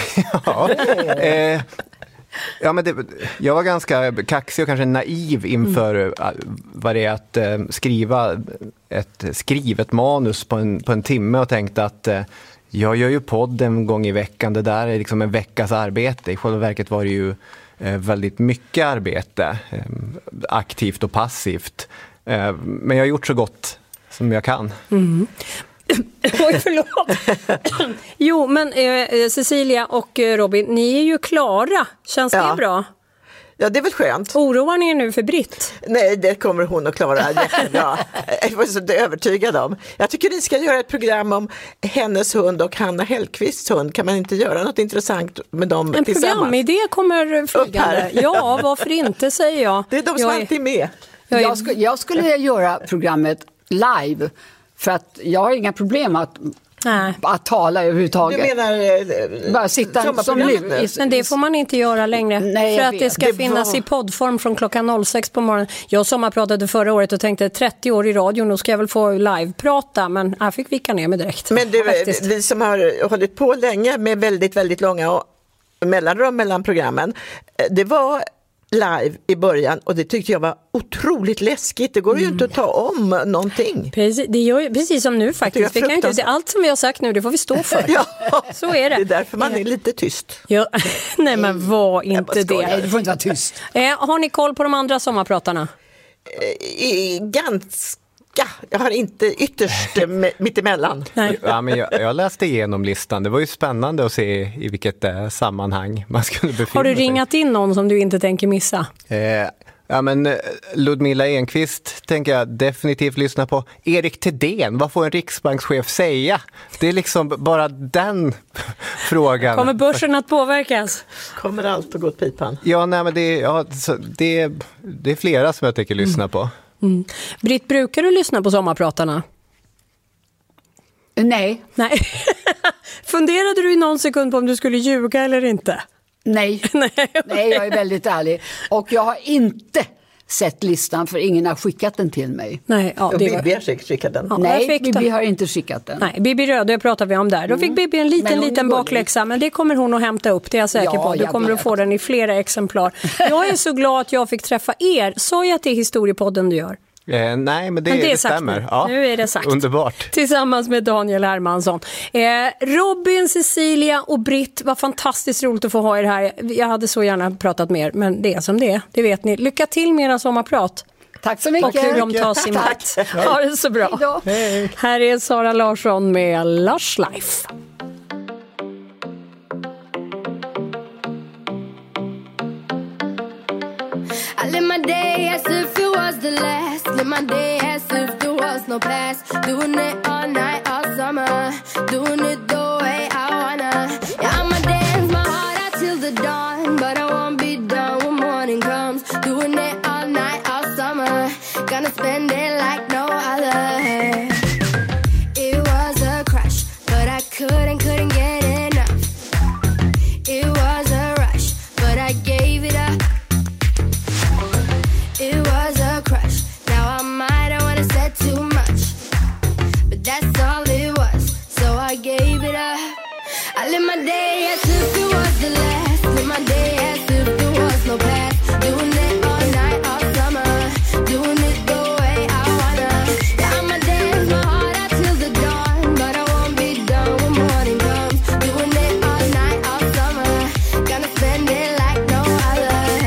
Jag var ganska kaxig och kanske naiv inför vad det är att skriva ett skrivet manus på en timme och tänkte att jag gör ju podd en gång i veckan. Det där är en veckas arbete. I själva verket var det ju väldigt mycket arbete, aktivt och passivt. Men jag har gjort så gott som jag kan. Oj, förlåt. Jo, men Cecilia och Robin, ni är ju klara. Känns det bra? Ja, det är väl skönt. Oroar ni er nu för Britt? Nej, det kommer hon att klara jättebra. Jag var så övertygad om. Jag tycker ni ska göra ett program om hennes hund och Hanna Hellqvists hund. Kan man inte göra något intressant med dem en tillsammans? En programidé kommer flygande. Ja, varför inte, säger jag. Det är de som alltid är med. Jag skulle göra programmet live. För att jag har inga problem att att tala överhuvudtaget. Du menar bara sitta som nu. Men det får man inte göra längre. Nej, för att det ska finnas i poddform från klockan 06 på morgonen. Jag sommarpratade förra året och tänkte 30 år i radion, då ska jag väl få liveprata, men jag fick vika ner mig direkt. Men vi som har hållit på länge med väldigt, väldigt långa mellanrum mellan programmen, det var live i början och det tyckte jag var otroligt läskigt. Det går ju inte att ta om någonting. Precis, det gör ju precis som nu faktiskt. Vi kan inte, allt som vi har sagt nu, det får vi stå för. Ja, så är det. Det är därför man är lite tyst. Ja. Nej, men var inte det. Nej, du får inte vara tyst. Har ni koll på de andra sommarpratarna? Ganska. Jag har inte ytterst mittemellan. Ja, men jag läste igenom listan. Det var ju spännande att se i vilket sammanhang man skulle befinna sig. Har du ringat in någon som du inte tänker missa? Ja, men Ludmilla Enqvist tänker jag definitivt lyssna på. Erik Thedéen, vad får en riksbankschef säga? Det är liksom bara den frågan. Kommer börsen att påverkas? Kommer allt att gå åt pipan? Ja, nej, men det är flera som jag tänker lyssna på. Mm. Britt, brukar du lyssna på sommarpratarna? Nej. Funderade du i någon sekund på om du skulle ljuga eller inte? Nej, jag är väldigt ärlig. Och jag har inte sett listan för ingen har skickat den till mig. Nej, Bibi har skickat den. Ja, nej, Bibi har inte skickat den. Nej, Bibi Röde pratar vi om där. Då fick Bibi en liten bakläxa, men det kommer hon att hämta upp, det är jag säker på. Du kommer att få den i flera exemplar. Jag är så glad att jag fick träffa er. Sa jag att det är Historiepodden du gör? Nej, men det stämmer. Ja, nu är det sagt. Underbart. Tillsammans med Daniel Hermansson. Robin, Cecilia och Britt, var fantastiskt roligt att få ha er här. Jag hade så gärna pratat mer, men det är som det är. Det vet ni. Lycka till med era sommarprat. Tack så mycket. Och hur de tas emot. Ha det så bra. Hej. Här är Sara Larsson med Lush Life. I live my day as if it was the last. Live my day as if there was no past. Doing it all night, all summer. Doing it the way I wanna. Yeah, I'ma dance my heart out till the dawn. But I won't be done when morning comes. Doing it all night, all summer. Gonna spend it like no other. It was a crush, but I couldn't get enough. It was a rush, but I gave it up. It was a crush. Now I might have wanna said too much, but that's all it was. So I gave it up. I live my day as if it was the last. Live my day as if there was no past. Doing it all night, all summer. Doing it the way I wanna. Yeah, I'ma dance my heart out till the dawn, but I won't be done when morning comes. Doing it all night, all summer. Gonna spend it like no other.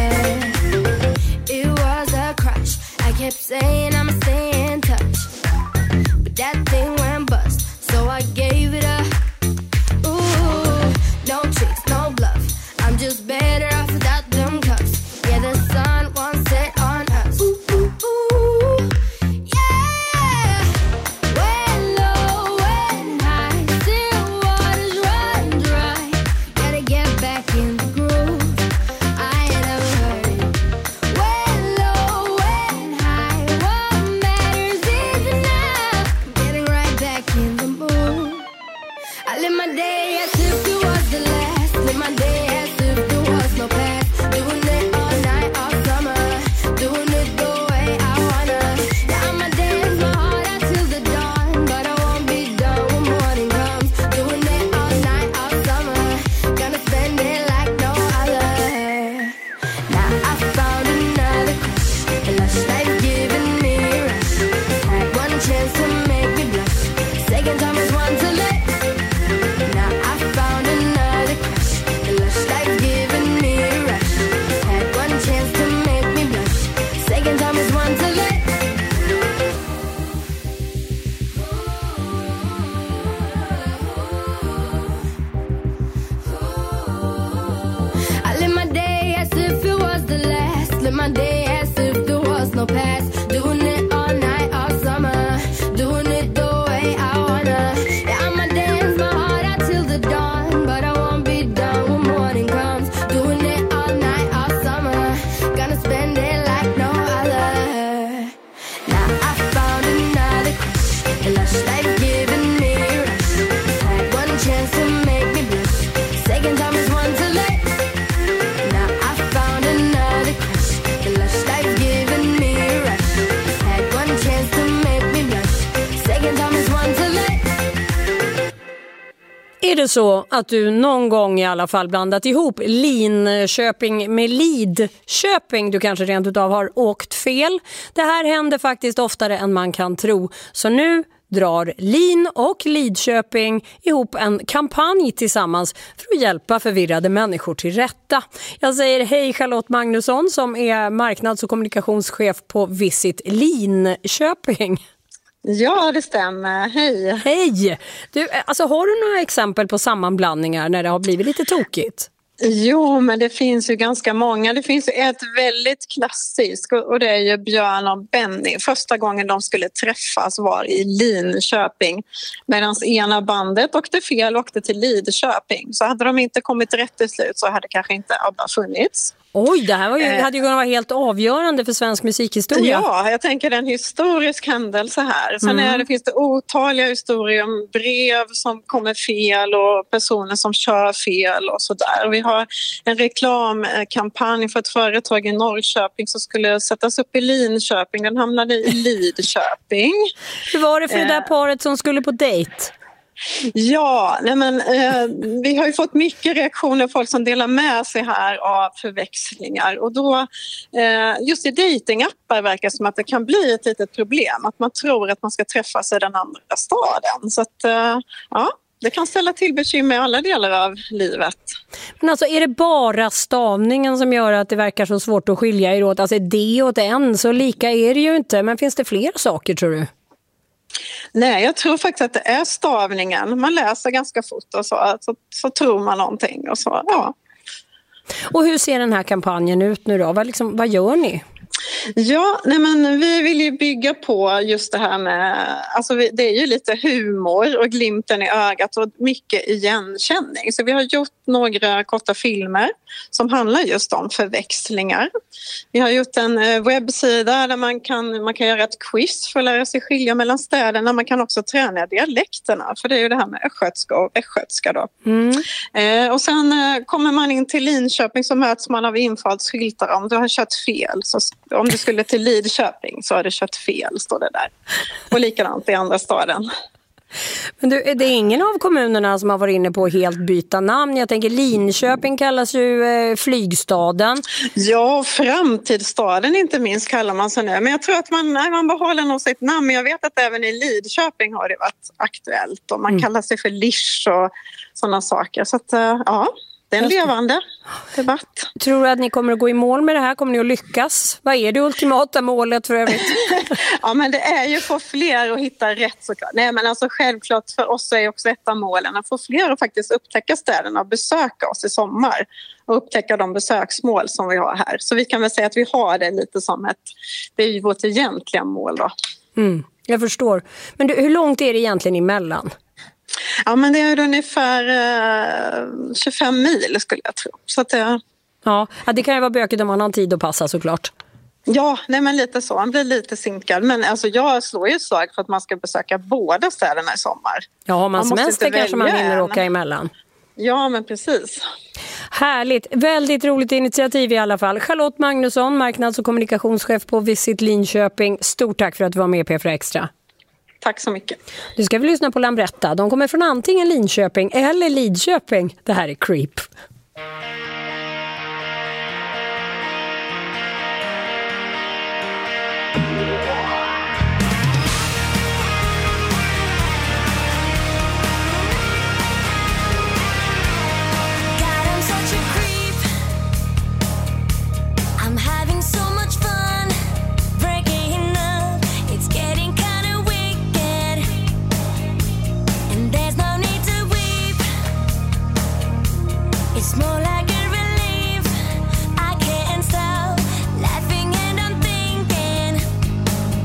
Är det så att du någon gång i alla fall blandat ihop Linköping med Lidköping? Du kanske rent utav har åkt fel. Det här händer faktiskt oftare än man kan tro. Så nu drar Lin och Lidköping ihop en kampanj tillsammans för att hjälpa förvirrade människor till rätta. Jag säger hej Charlotte Magnusson som är marknads- och kommunikationschef på Visit Linköping. Ja, det stämmer. Hej! Hej! Du, alltså, har du några exempel på sammanblandningar när det har blivit lite tokigt? Jo, men det finns ju ganska många. Det finns ju ett väldigt klassiskt och det är ju Björn och Benny. Första gången de skulle träffas var i Linköping medan ena bandet åkte fel och åkte till Lidköping. Så hade de inte kommit rätt till slut så hade kanske inte ABBA funnits. Oj, det här var hade ju kunnat vara helt avgörande för svensk musikhistoria. Ja, jag tänker det är en historisk händelse här. Sen finns det otaliga historier om brev som kommer fel och personer som kör fel och sådär. Vi har en reklamkampanj för ett företag i Norrköping som skulle sättas upp i Linköping. Den hamnade i Lidköping. Hur var det för det där paret som skulle på dejt? Ja, vi har ju fått mycket reaktioner, folk som delar med sig här av förväxlingar och då just i datingappar verkar det som att det kan bli ett litet problem att man tror att man ska träffas i den andra staden så att det kan ställa till bekymmer i alla delar av livet. Men alltså är det bara stavningen som gör att det verkar så svårt att skilja er åt? Alltså det åt en, så lika är det ju inte, men finns det fler saker tror du? Nej, jag tror faktiskt att det är stavningen. Man läser ganska fort och så tror man någonting och så, ja. Och hur ser den här kampanjen ut nu då? Vad gör ni? Ja, vi vill ju bygga på just det här med, alltså det är ju lite humor och glimten i ögat och mycket igenkänning. Så vi har gjort några korta filmer som handlar just om förväxlingar. Vi har gjort en webbsida där man kan göra ett quiz för att lära sig skilja mellan städerna. Man kan också träna dialekterna, för det är ju det här med östgötska och västgötska då. Och sen kommer man in till Linköping så möts man av infallsskyltar om du har kört fel. Så om du skulle till Lidköping så har du kört fel, står det där. Och likadant i andra staden. Men du, det är ingen av kommunerna som har varit inne på att helt byta namn. Jag tänker Linköping kallas ju flygstaden. Ja, framtidsstaden inte minst kallar man sig nu. Men jag tror att man behåller nog sitt namn. Men jag vet att även i Lidköping har det varit aktuellt. Och man kallar sig för Lisch och sådana saker. Så att, ja, det är en levande debatt. Tror du att ni kommer att gå i mål med det här? Kommer ni att lyckas? Vad är det ultimata målet för övrigt? Ja, men det är ju för fler att hitta rätt såklart. Nej, men alltså självklart för oss är också ett av målen att få fler att faktiskt upptäcka städerna och besöka oss i sommar. Och upptäcka de besöksmål som vi har här. Så vi kan väl säga att vi har det lite som det är ju vårt egentliga mål då. Jag förstår. Men hur långt är det egentligen emellan? Ja, men det är ungefär 25 mil skulle jag tro. Så att Ja, det kan ju vara bökigt om man har tid att passa såklart. Ja, men lite så. Man blir lite sinkad. Men alltså, jag slår ju slag för att man ska besöka båda städerna i sommar. Ja, har man semester kanske man vinner åka emellan. Ja, men precis. Härligt. Väldigt roligt initiativ i alla fall. Charlotte Magnusson, marknads- och kommunikationschef på Visit Linköping. Stort tack för att du var med i P4 Extra. Tack så mycket. Du ska väl lyssna på Lambretta. De kommer från antingen Linköping eller Lidköping. Det här är Creep. It's more like a relief. I can't stop laughing and I'm thinking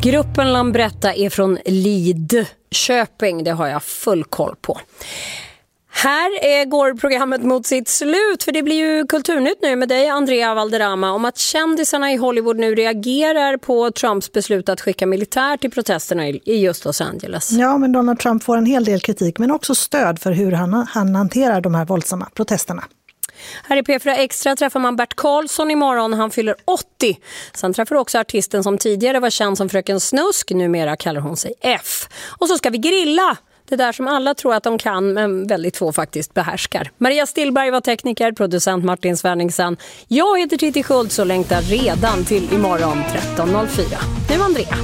Gruppen Lambretta är från Lidköping, det har jag full koll på. Här går programmet mot sitt slut, för det blir ju Kulturnytt nu med dig, Andrea Valderrama, om att kändisarna i Hollywood nu reagerar på Trumps beslut att skicka militär till protesterna i just Los Angeles. Ja, men Donald Trump får en hel del kritik, men också stöd för hur han hanterar de här våldsamma protesterna. Här i P4 Extra träffar man Bert Karlsson imorgon, han fyller 80. Sen träffar också artisten som tidigare var känd som Fröken Snusk, numera kallar hon sig F. Och så ska vi grilla! Det där som alla tror att de kan, men väldigt få faktiskt behärskar. Maria Stillberg var tekniker, producent Martin Svenningsen. Jag heter Titti Schultz och längtar redan till imorgon 13.04. Nu Andrea.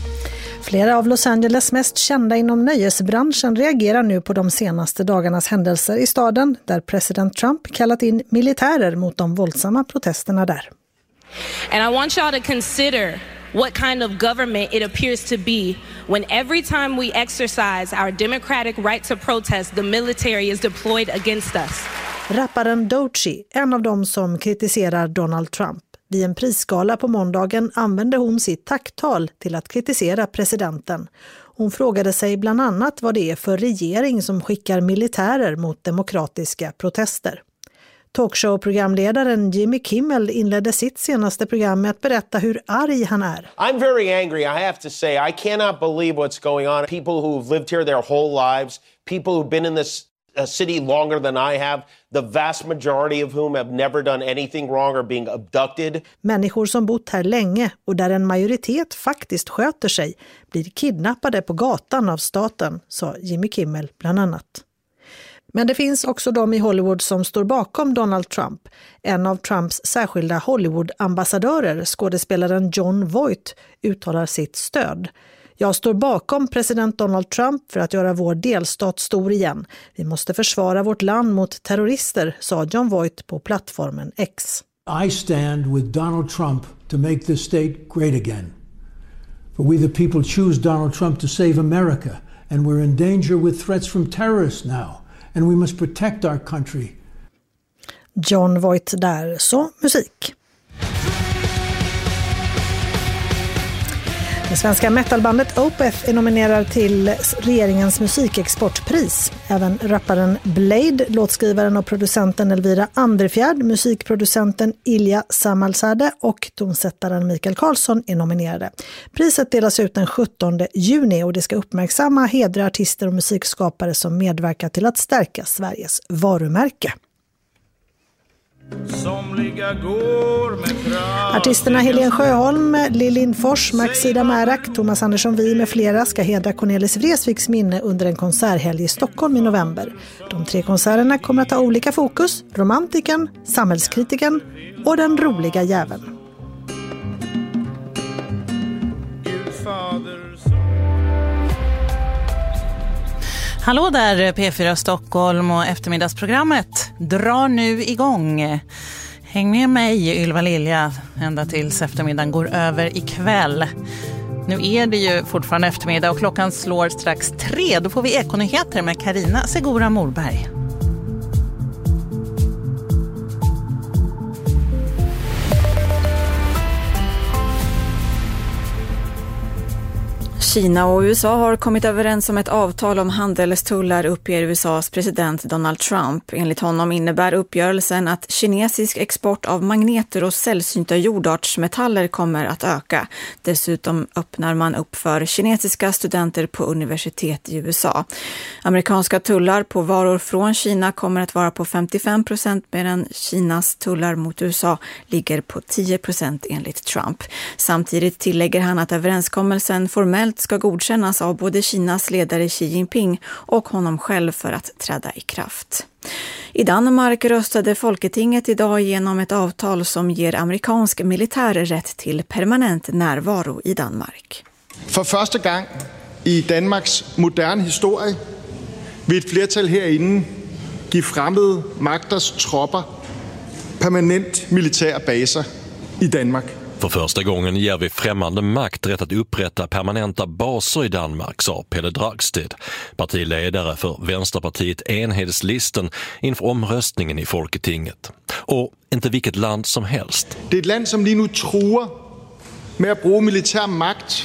Flera av Los Angeles mest kända inom nöjesbranschen reagerar nu på de senaste dagarnas händelser i staden, där president Trump kallat in militärer mot de våldsamma protesterna där. And I want y'all to consider what kind of government it appears to be when every time we exercise our democratic right to protest, the military is deployed against us. Rapparen Doechii, en av dem som kritiserar Donald Trump. Vid en prisgala på måndagen använde hon sitt tacktal till att kritisera presidenten. Hon frågade sig bland annat vad det är för regering som skickar militärer mot demokratiska protester. Talkshow-programledaren Jimmy Kimmel inledde sitt senaste program med att berätta hur arg han är. I'm very angry, I have to say. I cannot believe what's going on. People who've lived here their whole lives, people who've been in this city longer than I have, the vast majority of whom have never done anything wrong or being abducted. Människor som bott här länge och där en majoritet faktiskt sköter sig blir kidnappade på gatan av staten, sa Jimmy Kimmel bland annat. Men det finns också de i Hollywood som står bakom Donald Trump. En av Trumps särskilda Hollywood-ambassadörer, skådespelaren Jon Voight, uttalar sitt stöd. Jag står bakom president Donald Trump för att göra vår delstat stor igen. Vi måste försvara vårt land mot terrorister, sa Jon Voight på plattformen X. I stand with Donald Trump to make this state great again. For we the people choose Donald Trump to save America, and we're in danger with threats from terrorists now. And we must protect our country. Jon Voight där, så musik. Det svenska metalbandet Opeth är nominerad till regeringens musikexportpris. Även rapparen Blade, låtskrivaren och producenten Elvira Andrefjärd, musikproducenten Ilja Samalzadeh och tonsättaren Mikael Karlsson är nominerade. Priset delas ut den 17 juni och det ska uppmärksamma hedra artister och musikskapare som medverkar till att stärka Sveriges varumärke. Artisterna Helene Sjöholm, Lill Lindfors, Maxida Märak, Thomas Andersson Vi med flera ska hedra Cornelis Vreeswijks minne under en konserthelg i Stockholm i november. De 3 konserterna kommer att ha olika fokus: romantiken, samhällskritiken och den roliga jäveln. Hallå där, P4 Stockholm och eftermiddagsprogrammet drar nu igång. Häng med mig, Ylva Lilja, ända tills eftermiddagen går över ikväll. Nu är det ju fortfarande eftermiddag och klockan slår strax 3. Då får vi ekonyheter med Carina Segura Morberg. Kina och USA har kommit överens om ett avtal om handelstullar, uppger USAs president Donald Trump. Enligt honom innebär uppgörelsen att kinesisk export av magneter och sällsynta jordartsmetaller kommer att öka. Dessutom öppnar man upp för kinesiska studenter på universitet i USA. Amerikanska tullar på varor från Kina kommer att vara på 55%, medan Kinas tullar mot USA ligger på 10% enligt Trump. Samtidigt tillägger han att överenskommelsen formellt ska godkännas av både Kinas ledare Xi Jinping och honom själv för att träda i kraft. I Danmark röstade Folketinget idag igenom ett avtal som ger amerikansk militär rätt till permanent närvaro i Danmark. För första gången i Danmarks moderne historie vil et flertal herinde give fremmede magters tropper permanent militære baser i Danmark. För första gången ger vi främmande makt rätt att upprätta permanenta baser i Danmark, sa Pelle Dragsted, partiledare för Vänsterpartiet Enhedslisten inför omröstningen i Folketinget. Och inte vilket land som helst. Det är ett land som lige nu truer med att bruge militär makt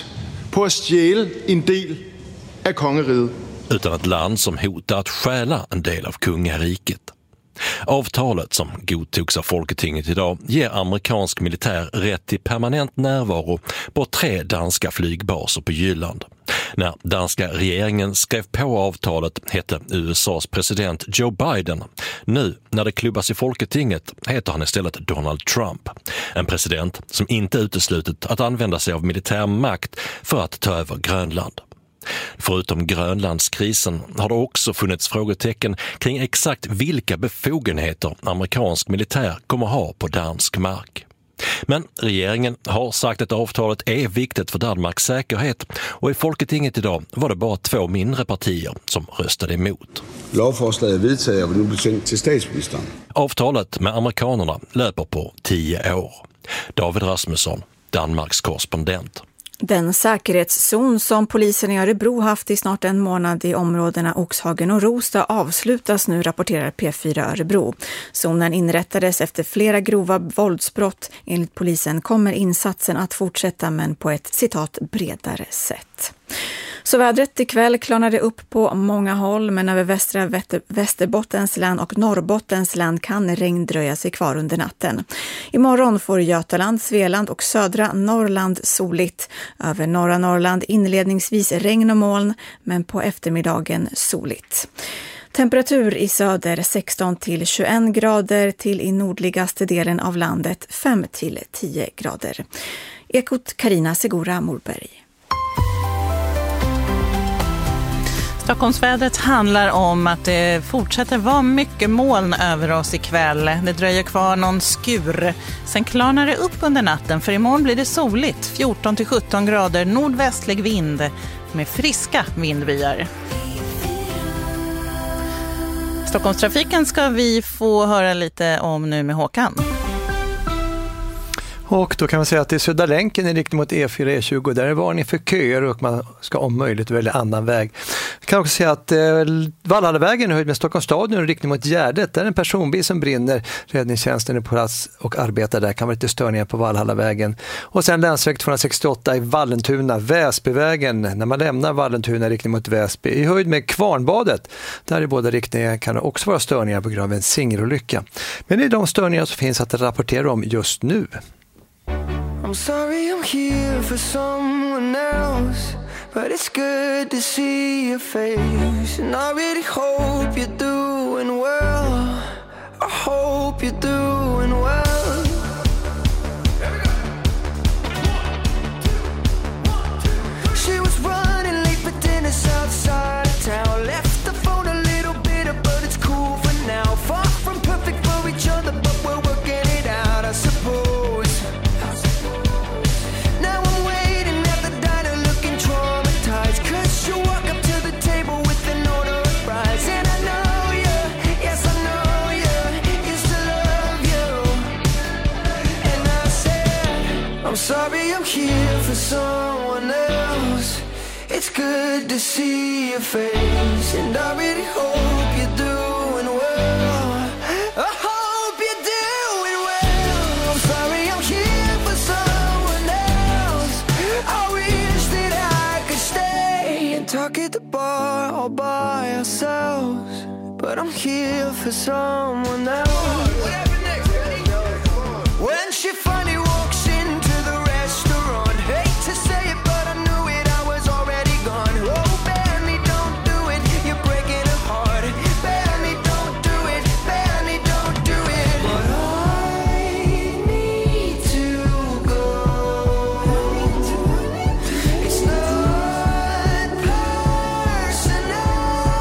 på att stjäla en del av kongeriget. Utan ett land som hotar att stjäla en del av kungariket. Avtalet som godtogs av Folketinget idag ger amerikansk militär rätt till permanent närvaro på 3 danska flygbaser på Jylland. När danska regeringen skrev på avtalet hette USAs president Joe Biden. Nu, när det klubbas i Folketinget, heter han istället Donald Trump. En president som inte uteslutit att använda sig av militär makt för att ta över Grönland. Förutom Grönlandskrisen har det också funnits frågetecken kring exakt vilka befogenheter amerikansk militär kommer ha på dansk mark. Men regeringen har sagt att avtalet är viktigt för Danmarks säkerhet och i Folketinget idag var det bara 2 mindre partier som röstade emot. Lovforslaget vedtaget och nu blir sendt till statsministern. Avtalet med amerikanerna löper på 10 år. David Rasmusson, Danmarks korrespondent. Den säkerhetszon som polisen i Örebro haft i snart en månad i områdena Oxhagen och Rostad avslutas nu, rapporterar P4 Örebro. Zonen inrättades efter flera grova våldsbrott. Enligt polisen kommer insatsen att fortsätta, men på ett citat bredare sätt. Så vädret ikväll klarnade upp på många håll, men över västra Västerbottens län och Norrbottens län kan regn dröja sig kvar under natten. Imorgon får Götaland, Svealand och södra Norrland soligt. Över norra Norrland inledningsvis regn och moln, men på eftermiddagen soligt. Temperatur i söder 16 till 21 grader, till i nordligaste delen av landet 5 till 10 grader. Ekot Carina Segura Morberg. Stockholmsvädret handlar om att det fortsätter vara mycket moln över oss ikväll. Det dröjer kvar någon skur. Sen klarnar det upp under natten, för imorgon blir det soligt. 14 till 17 grader, nordvästlig vind med friska vindbyar. Stockholmstrafiken ska vi få höra lite om nu med Håkan. Och då kan man säga att det är Södra länken i riktning mot E4 E20. Där är varning för köer och man ska om möjligt välja annan väg. Jag kan också säga att Valhallavägen är höjd med Stockholms stadion i riktning mot Gärdet. Där är en personbil som brinner. Räddningstjänsten är på plats och arbetar där. Kan vara lite störningar på Valhallavägen. Och sen länsväg 268 i Vallentuna, Väsbyvägen. När man lämnar Vallentuna i riktning mot Väsby i höjd med Kvarnbadet. Där i båda riktningar kan det också vara störningar på grund av en singelolycka. Men det är de störningar som finns att rapportera om just nu. I'm sorry I'm here for someone else, but it's good to see your face. And I really hope you're doing well. I hope you're doing well. She was running late for dinner outside of town. Left the phone a little bitter, but it's cool for now. Far from perfect for each other, but we're working it out, I suppose. I'm sorry I'm here for someone else. It's good to see your face, and I really hope you're doing well. I hope you're doing well. I'm sorry I'm here for someone else. I wish that I could stay and talk at the bar all by ourselves, but I'm here for someone else. When she finally walks into the restaurant, hate to say it, but I knew it, I was already gone. Oh, Benny, don't do it, you're breaking her heart. Benny, don't do it, Benny, don't do it. But I need to go. It's not personal.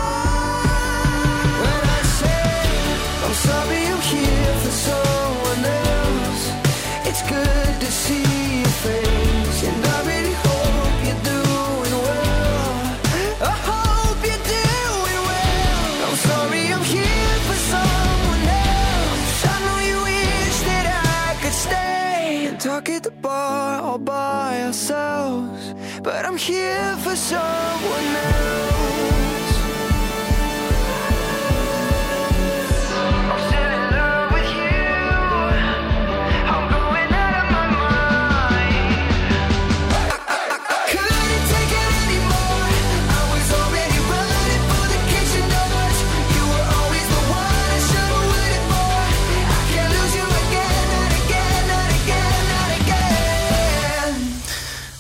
When I say I'm sorry I'm here for someone else, it's good to see your face, and I really hope you're doing well. I hope you're doing well. I'm sorry I'm here for someone else. I know you wish that I could stay and talk at the bar all by ourselves, but I'm here for someone else. Couldn't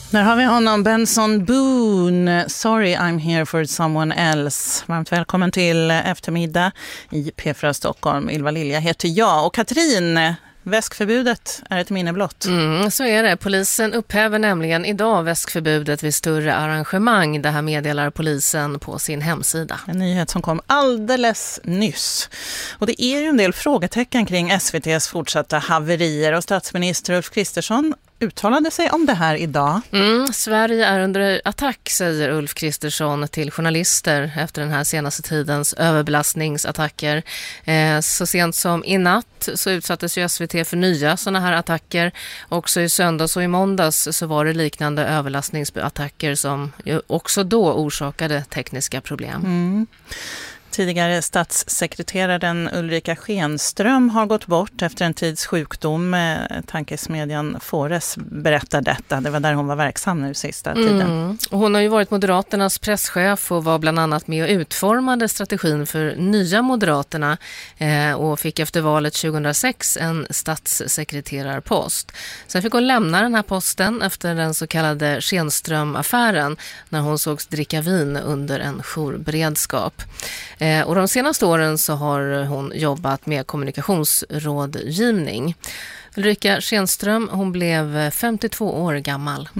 Där har vi honom, Benson Boone. Sorry, I'm here for someone else. Varmt välkommen till eftermiddag i P4 Stockholm. Ylva Lilja heter jag. Och Katrin, väskförbudet är ett minne blott. Så är det. Polisen upphäver nämligen idag väskförbudet vid större arrangemang. Det här meddelar polisen på sin hemsida. En nyhet som kom alldeles nyss. Och det är ju en del frågetecken kring SVT:s fortsatta haverier. Och statsminister Ulf Kristersson uttalade sig om det här idag. Sverige är under attack, säger Ulf Kristersson till journalister efter den här senaste tidens överbelastningsattacker. Så sent som i natt så utsattes ju SVT för nya sådana här attacker. Också i söndags och i måndags så var det liknande överlastningsattacker som ju också då orsakade tekniska problem. Tidigare statssekreteraren Ulrika Schenström har gått bort efter en tids sjukdom. Tankesmedjan Fores berättar detta. Det var där hon var verksam nu sista tiden. Och hon har ju varit Moderaternas presschef och var bland annat med och utformade strategin för nya Moderaterna och fick efter valet 2006 en statssekreterarpost. Sen fick hon lämna den här posten efter den så kallade Schenström-affären när hon sågs dricka vin under en jourberedskap. Och de senaste åren så har hon jobbat med kommunikationsrådgivning. Ulrika Schenström, hon blev 52 år gammal.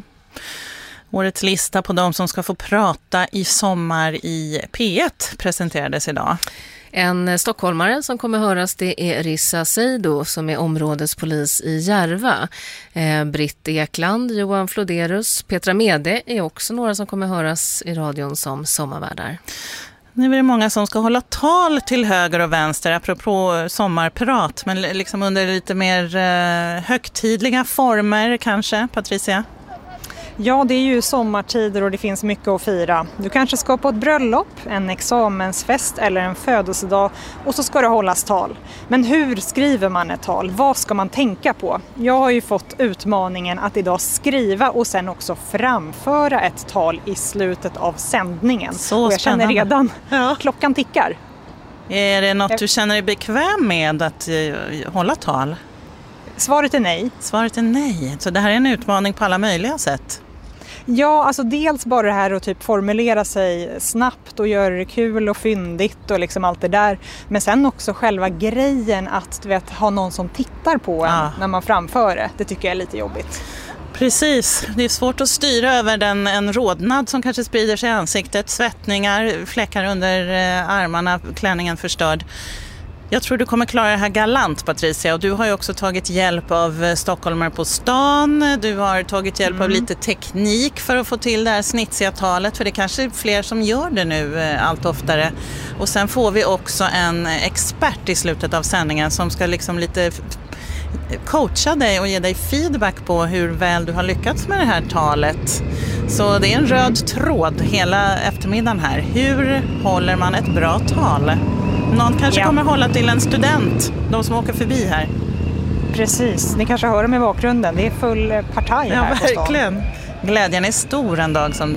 Årets lista på de som ska få prata i sommar i P1 presenterades idag. En stockholmare som kommer höras, det är Rissa Seido som är områdespolis i Järva. Britt Ekland, Johan Floderus, Petra Mede är också några som kommer höras i radion som sommarvärdar. Nu är det många som ska hålla tal till höger och vänster apropå sommarprat, men liksom under lite mer högtidliga former kanske, Patricia? Ja, det är ju sommartider och det finns mycket att fira. Du kanske ska på ett bröllop, en examensfest eller en födelsedag och så ska det hållas tal. Men hur skriver man ett tal? Vad ska man tänka på? Jag har ju fått utmaningen att idag skriva och sen också framföra ett tal i slutet av sändningen. Så och jag känner redan, klockan tickar. Är det något du känner dig bekväm med att hålla tal? Svaret är nej. Svaret är nej. Så det här är en utmaning på alla möjliga sätt. Ja, alltså dels bara det här att typ formulera sig snabbt och göra det kul och fyndigt och liksom allt det där. Men sen också själva grejen att du vet, ha någon som tittar på en när man framför det. Det tycker jag är lite jobbigt. Precis, det är svårt att styra över en rodnad som kanske sprider sig i ansiktet, svettningar, fläckar under armarna, klänningen förstörd. Jag tror du kommer klara det här galant, Patricia, och du har ju också tagit hjälp av stockholmare på stan. Du har tagit hjälp av lite teknik för att få till det här snitsiga talet, för det kanske är fler som gör det nu allt oftare. Och sen får vi också en expert i slutet av sändningen som ska liksom lite coacha dig och ge dig feedback på hur väl du har lyckats med det här talet. Så det är en röd tråd hela eftermiddagen här. Hur håller man ett bra tal? Någon kanske kommer hålla till en student, de som åker förbi här. Precis, ni kanske hör dem i bakgrunden. Det är full partaj här på stan. Verkligen. Glädjen är stor en dag som